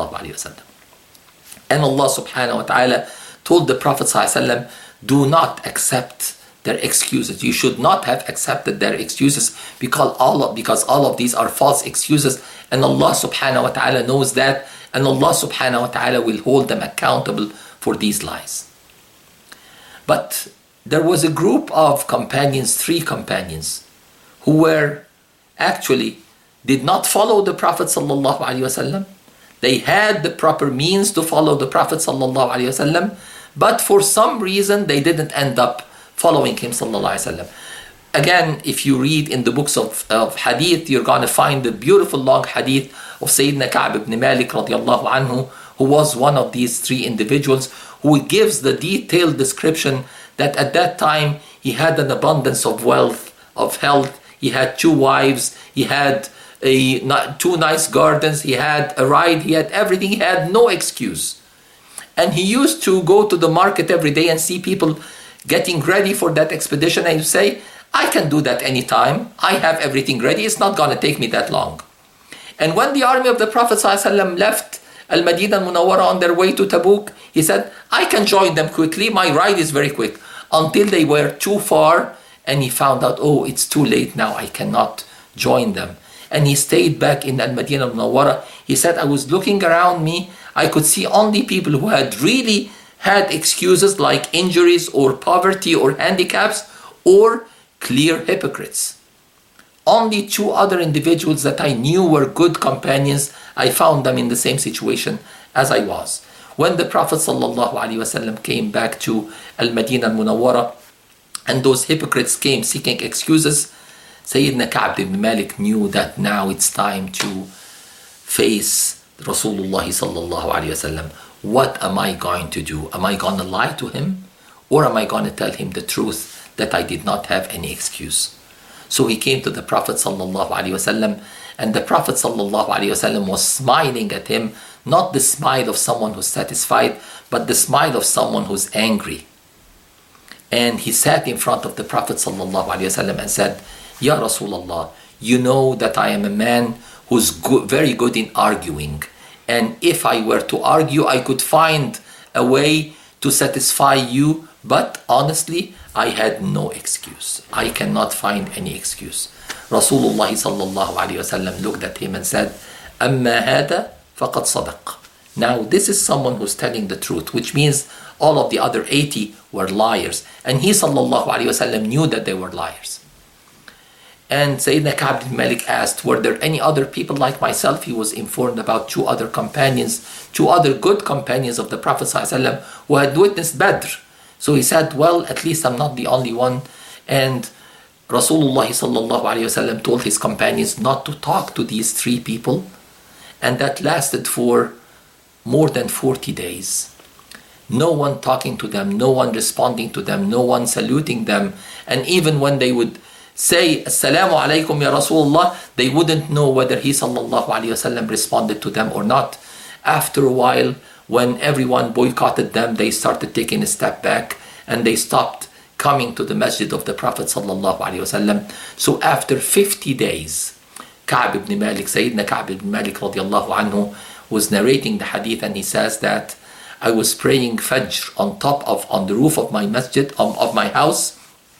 ﷺ. And Allah subhanahu wa ta'ala told the Prophet ﷺ, do not accept their excuses. You should not have accepted their excuses because all of, because all of these are false excuses, and Allah subhanahu wa ta'ala knows that, and Allah subhanahu wa ta'ala will hold them accountable for these lies. But there was a group of companions, three companions, who were actually did not follow the Prophet sallallahu alaihi wasallam. They had the proper means to follow the Prophet sallallahu alaihi wasallam, but for some reason they didn't end up following him sallallahu alaihi wasallam. Again, if you read in the books of, of hadith, you're going to find the beautiful long hadith of Sayyidina Ka'b ibn Malik radiallahu anhu, who was one of these three individuals, who gives the detailed description that at that time he had an abundance of wealth, of health, he had two wives, he had a, two nice gardens, he had a ride, he had everything, he had no excuse. And he used to go to the market every day and see people getting ready for that expedition, and you say, I can do that anytime. I have everything ready. It's not going to take me that long. And when the army of the Prophet ﷺ left Al-Madinah Al-Munawwarah on their way to Tabuk, he said, I can join them quickly. My ride is very quick. Until they were too far and he found out, oh, it's too late now, I cannot join them. And he stayed back in Al-Madinah al-Munawwara. He said, I was looking around me, I could see only people who had really had excuses like injuries or poverty or handicaps or clear hypocrites. Only two other individuals that I knew were good companions, I found them in the same situation as I was. When the Prophet ﷺ came back to Al-Madinah al-Munawwara and those hypocrites came seeking excuses, Sayyidina Ka'b ibn Malik knew that now it's time to face Rasulullah sallallahu alayhi wasallam. What am I going to do? Am I going to lie to him? Or am I going to tell him the truth that I did not have any excuse? So he came to the Prophet sallallahu alayhi wasallam, and the Prophet sallallahu alayhi wasallam was smiling at him, not the smile of someone who's satisfied, but the smile of someone who's angry. And he sat in front of the Prophet sallallahu alayhi wasallam and said, Ya Rasulullah, you know that I am a man who's good, very good in arguing. And if I were to argue, I could find a way to satisfy you. But honestly, I had no excuse. I cannot find any excuse. Rasulullah sallallahu alayhi wasallam looked at him and said, Amma hada faqad sadaq. Now this is someone who's telling the truth, which means all of the other eighty were liars. And he sallallahu alayhi wasallam knew that they were liars. And Sayyidina Ka'b ibn Malik asked, were there any other people like myself? He was informed about two other companions, two other good companions of the Prophet ﷺ who had witnessed Badr. So he said, well, at least I'm not the only one. And Rasulullah ﷺ told his companions not to talk to these three people. And that lasted for more than forty days. No one talking to them, no one responding to them, no one saluting them. And even when they would say Assalamu alaikum ya Rasulullah, they wouldn't know whether he sallallahu alayhi wasallam responded to them or not. After a while, when everyone boycotted them, they started taking a step back and they stopped coming to the masjid of the Prophet sallallahu alayhi wasallam. So after fifty days, Ka'b ibn Malik, Sayyidina Ka'b ibn Malik radiallahu anhu, was narrating the hadith, and he says that I was praying Fajr on top of, on the roof of my masjid, um, of my house,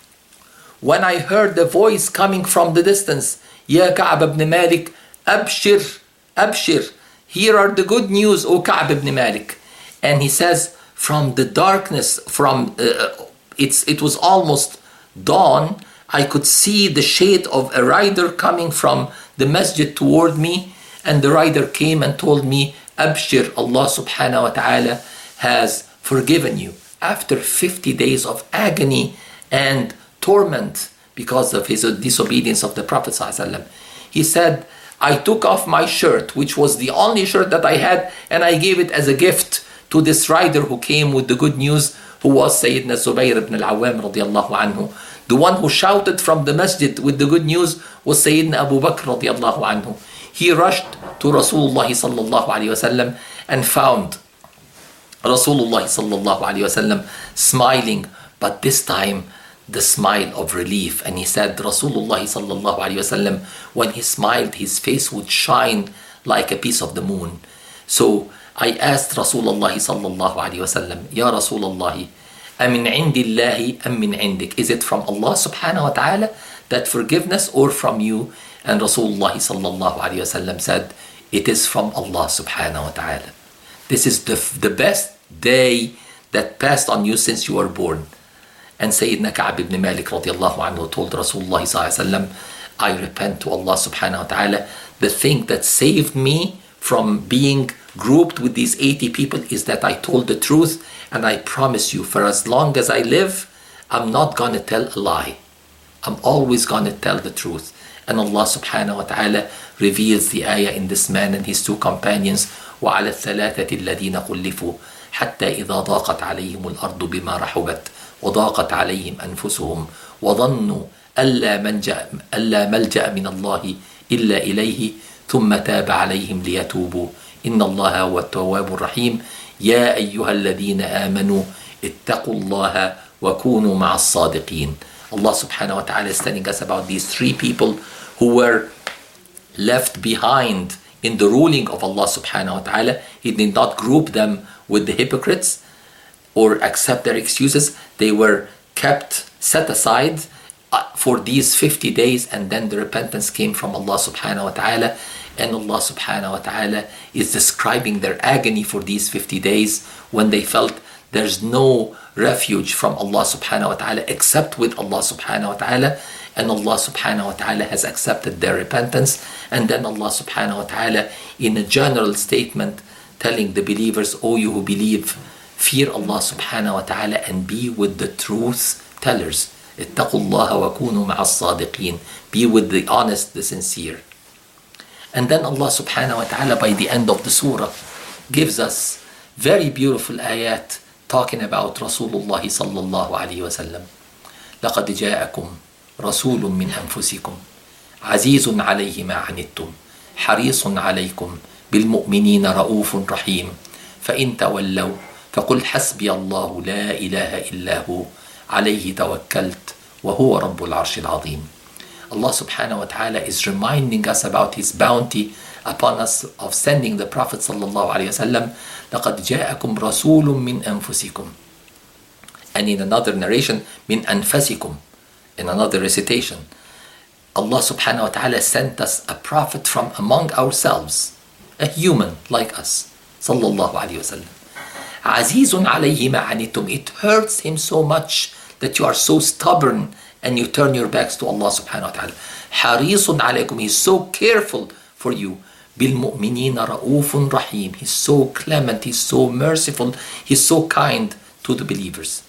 when I heard the voice coming from the distance, Ya Ka'b ibn Malik, Abshir, Abshir, here are the good news, O Ka'b ibn Malik. And he says, from the darkness, from uh, it's it was almost dawn, I could see the shade of a rider coming from the masjid toward me, and the rider came and told me, Abshir, Allah subhanahu wa ta'ala has forgiven you. After fifty days of agony and torment because of his disobedience of the Prophet ﷺ. He said, I took off my shirt, which was the only shirt that I had, and I gave it as a gift to this rider who came with the good news, who was Sayyidina Zubayr ibn al-Awwam radiallahu anhu. The one who shouted from the masjid with the good news was Sayyidina Abu Bakr radiallahu anhu. He rushed to Rasulullah sallallahu alayhi wasallam and found Rasulullah sallallahu alayhi wasallam smiling, but this time the smile of relief. And he said, Rasulullah sallallahu alayhi wasallam, when he smiled, his face would shine like a piece of the moon. So I asked Rasulullah sallallahu alayhi wasallam, Ya Rasulullah, amin indillahi am min indik? Is it from Allah subhanahu wa ta'ala, that forgiveness, or from you? And Rasulullah sallallahu alayhi wasallam said, it is from Allah subhanahu wa ta'ala. This is the, the best day that passed on you since you were born. And Sayyidina Ka'b ibn Malik radiallahu anhu told Rasulullah sallallahu alayhi wasallam, I repent to Allah subhanahu wa ta'ala. The thing that saved me from being grouped with these eighty people is that I told the truth, and I promise you, for as long as I live, I'm not going to tell a lie. I'm always going to tell the truth. And Allah subhanahu wa ta'ala reveals the ayah in this man and his two companions, وَعَلَى الثَّلَاثَةِ الَّذِينَ خُلِّفُوا حَتَّى إِذَا ضَاقَتْ عَلَيْهِمُ الْأَرْضُ بِمَا رَحُبَتْ وضاقت عليهم أنفسهم وظنوا ألا ملجأ ألا ملجأ من الله إلا إليه ثم تاب عليهم ليتوبوا إن الله هو التواب الرحيم يا أيها الذين آمنوا اتقوا الله وكونوا مع الصادقين. Allah subhanahu wa ta'ala is telling us about these three people who were left behind in the ruling of Allah subhanahu wa ta'ala. He did not group them with the hypocrites or accept their excuses. They were kept, set aside uh, for these fifty days, and then the repentance came from Allah subhanahu wa ta'ala, and Allah subhanahu wa ta'ala is describing their agony for these fifty days when they felt there's no refuge from Allah subhanahu wa ta'ala except with Allah subhanahu wa ta'ala, and Allah subhanahu wa ta'ala has accepted their repentance. And then Allah subhanahu wa ta'ala, in a general statement, telling the believers, "O you who believe, fear Allah subhanahu wa ta'ala and be with the truth tellers. اتقوا الله وكونوا مع الصادقين. Be with the honest, the sincere." And then Allah subhanahu wa ta'ala, by the end of the surah, gives us very beautiful ayat talking about Rasulullah sallallahu alayhi wa sallam. لَقَدْ جَاءَكُمْ رَسُولٌ مِّنْ أَنفُسِكُمْ عَزِيزٌ عَلَيْهِ مَا عَنِتُّمْ حَرِيصٌ عَلَيْكُمْ بِالْمُؤْمِنِينَ رَءُوفٌ رَحِيمٌ فَإِنْ تَوَلَّوْا فَقُلْ حَسْبِيَ اللَّهُ لَا إِلَهَ إِلَّا هُوَ عليه توكلت وهو رب العرش العظيم. Allah subhanahu wa ta'ala is reminding us about His bounty upon us of sending the Prophet sallallahu alayhi wa sallam. لَقَدْ جَاءَكُمْ رَسُولٌ مِّنْ أَنفُسِكُمْ. And in another narration, مِّنْ أَنفَسِكُمْ. In another recitation, Allah subhanahu wa ta'ala sent us a prophet from among ourselves, a human like us, sallallahu alayhi wa sallam. عَزِيزٌ عَلَيْهِ مَا عَنِتُّمْ. It hurts him so much that you are so stubborn and you turn your backs to Allah subhanahu wa ta'ala. حَرِيصٌ عَلَيْكُمْ. He's so careful for you. بِالْمُؤْمِنِينَ رَءُوفٌ رَحِيمٌ. He's so clement, He's so merciful, He's so kind to the believers.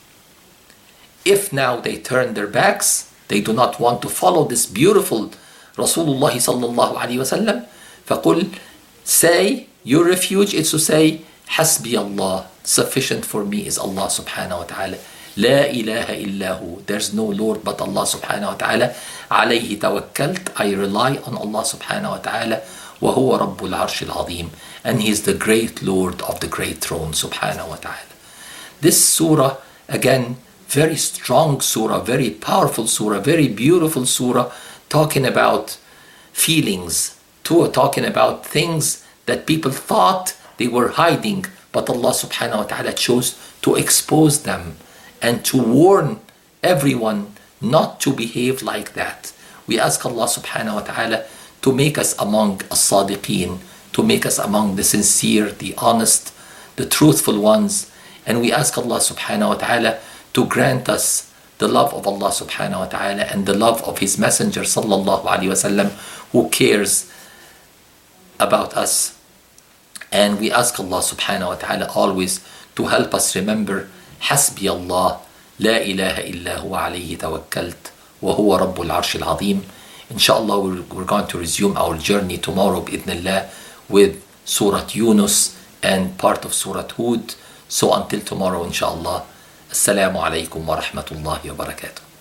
If now they turn their backs, they do not want to follow this beautiful Rasulullah sallallahu alayhi wa sallam, فَقُلْ, say, your refuge is to say, حَسْبِيَ اللَّهُ, sufficient for me is Allah subhanahu wa ta'ala. لا إله إلا هو, there's no Lord but Allah subhanahu wa ta'ala. عليه توكلت, I rely on Allah subhanahu wa ta'ala. وهو رب العرش العظيم, and He is the great Lord of the great throne subhanahu wa ta'ala. This surah, again, very strong surah, very powerful surah, very beautiful surah, talking about feelings, too, talking about things that people thought they were hiding, but Allah subhanahu wa ta'ala chose to expose them and to warn everyone not to behave like that. We ask Allah subhanahu wa ta'ala to make us among as-sadiqeen, to make us among the sincere, the honest, the truthful ones. And we ask Allah subhanahu wa ta'ala to grant us the love of Allah subhanahu wa ta'ala and the love of His Messenger sallallahu alayhi wa sallam, who cares about us. And we ask Allah subhanahu wa ta'ala always to help us remember, حسبي الله لا إله إلا هو عليه توكلت وهو رب العرش العظيم. Inshallah, we're, we're going to resume our journey tomorrow بإذن with Surah Yunus and part of Surah Hud. So until tomorrow, inshallah, Assalamu alaikum wa rahmatullahi wa barakatuh.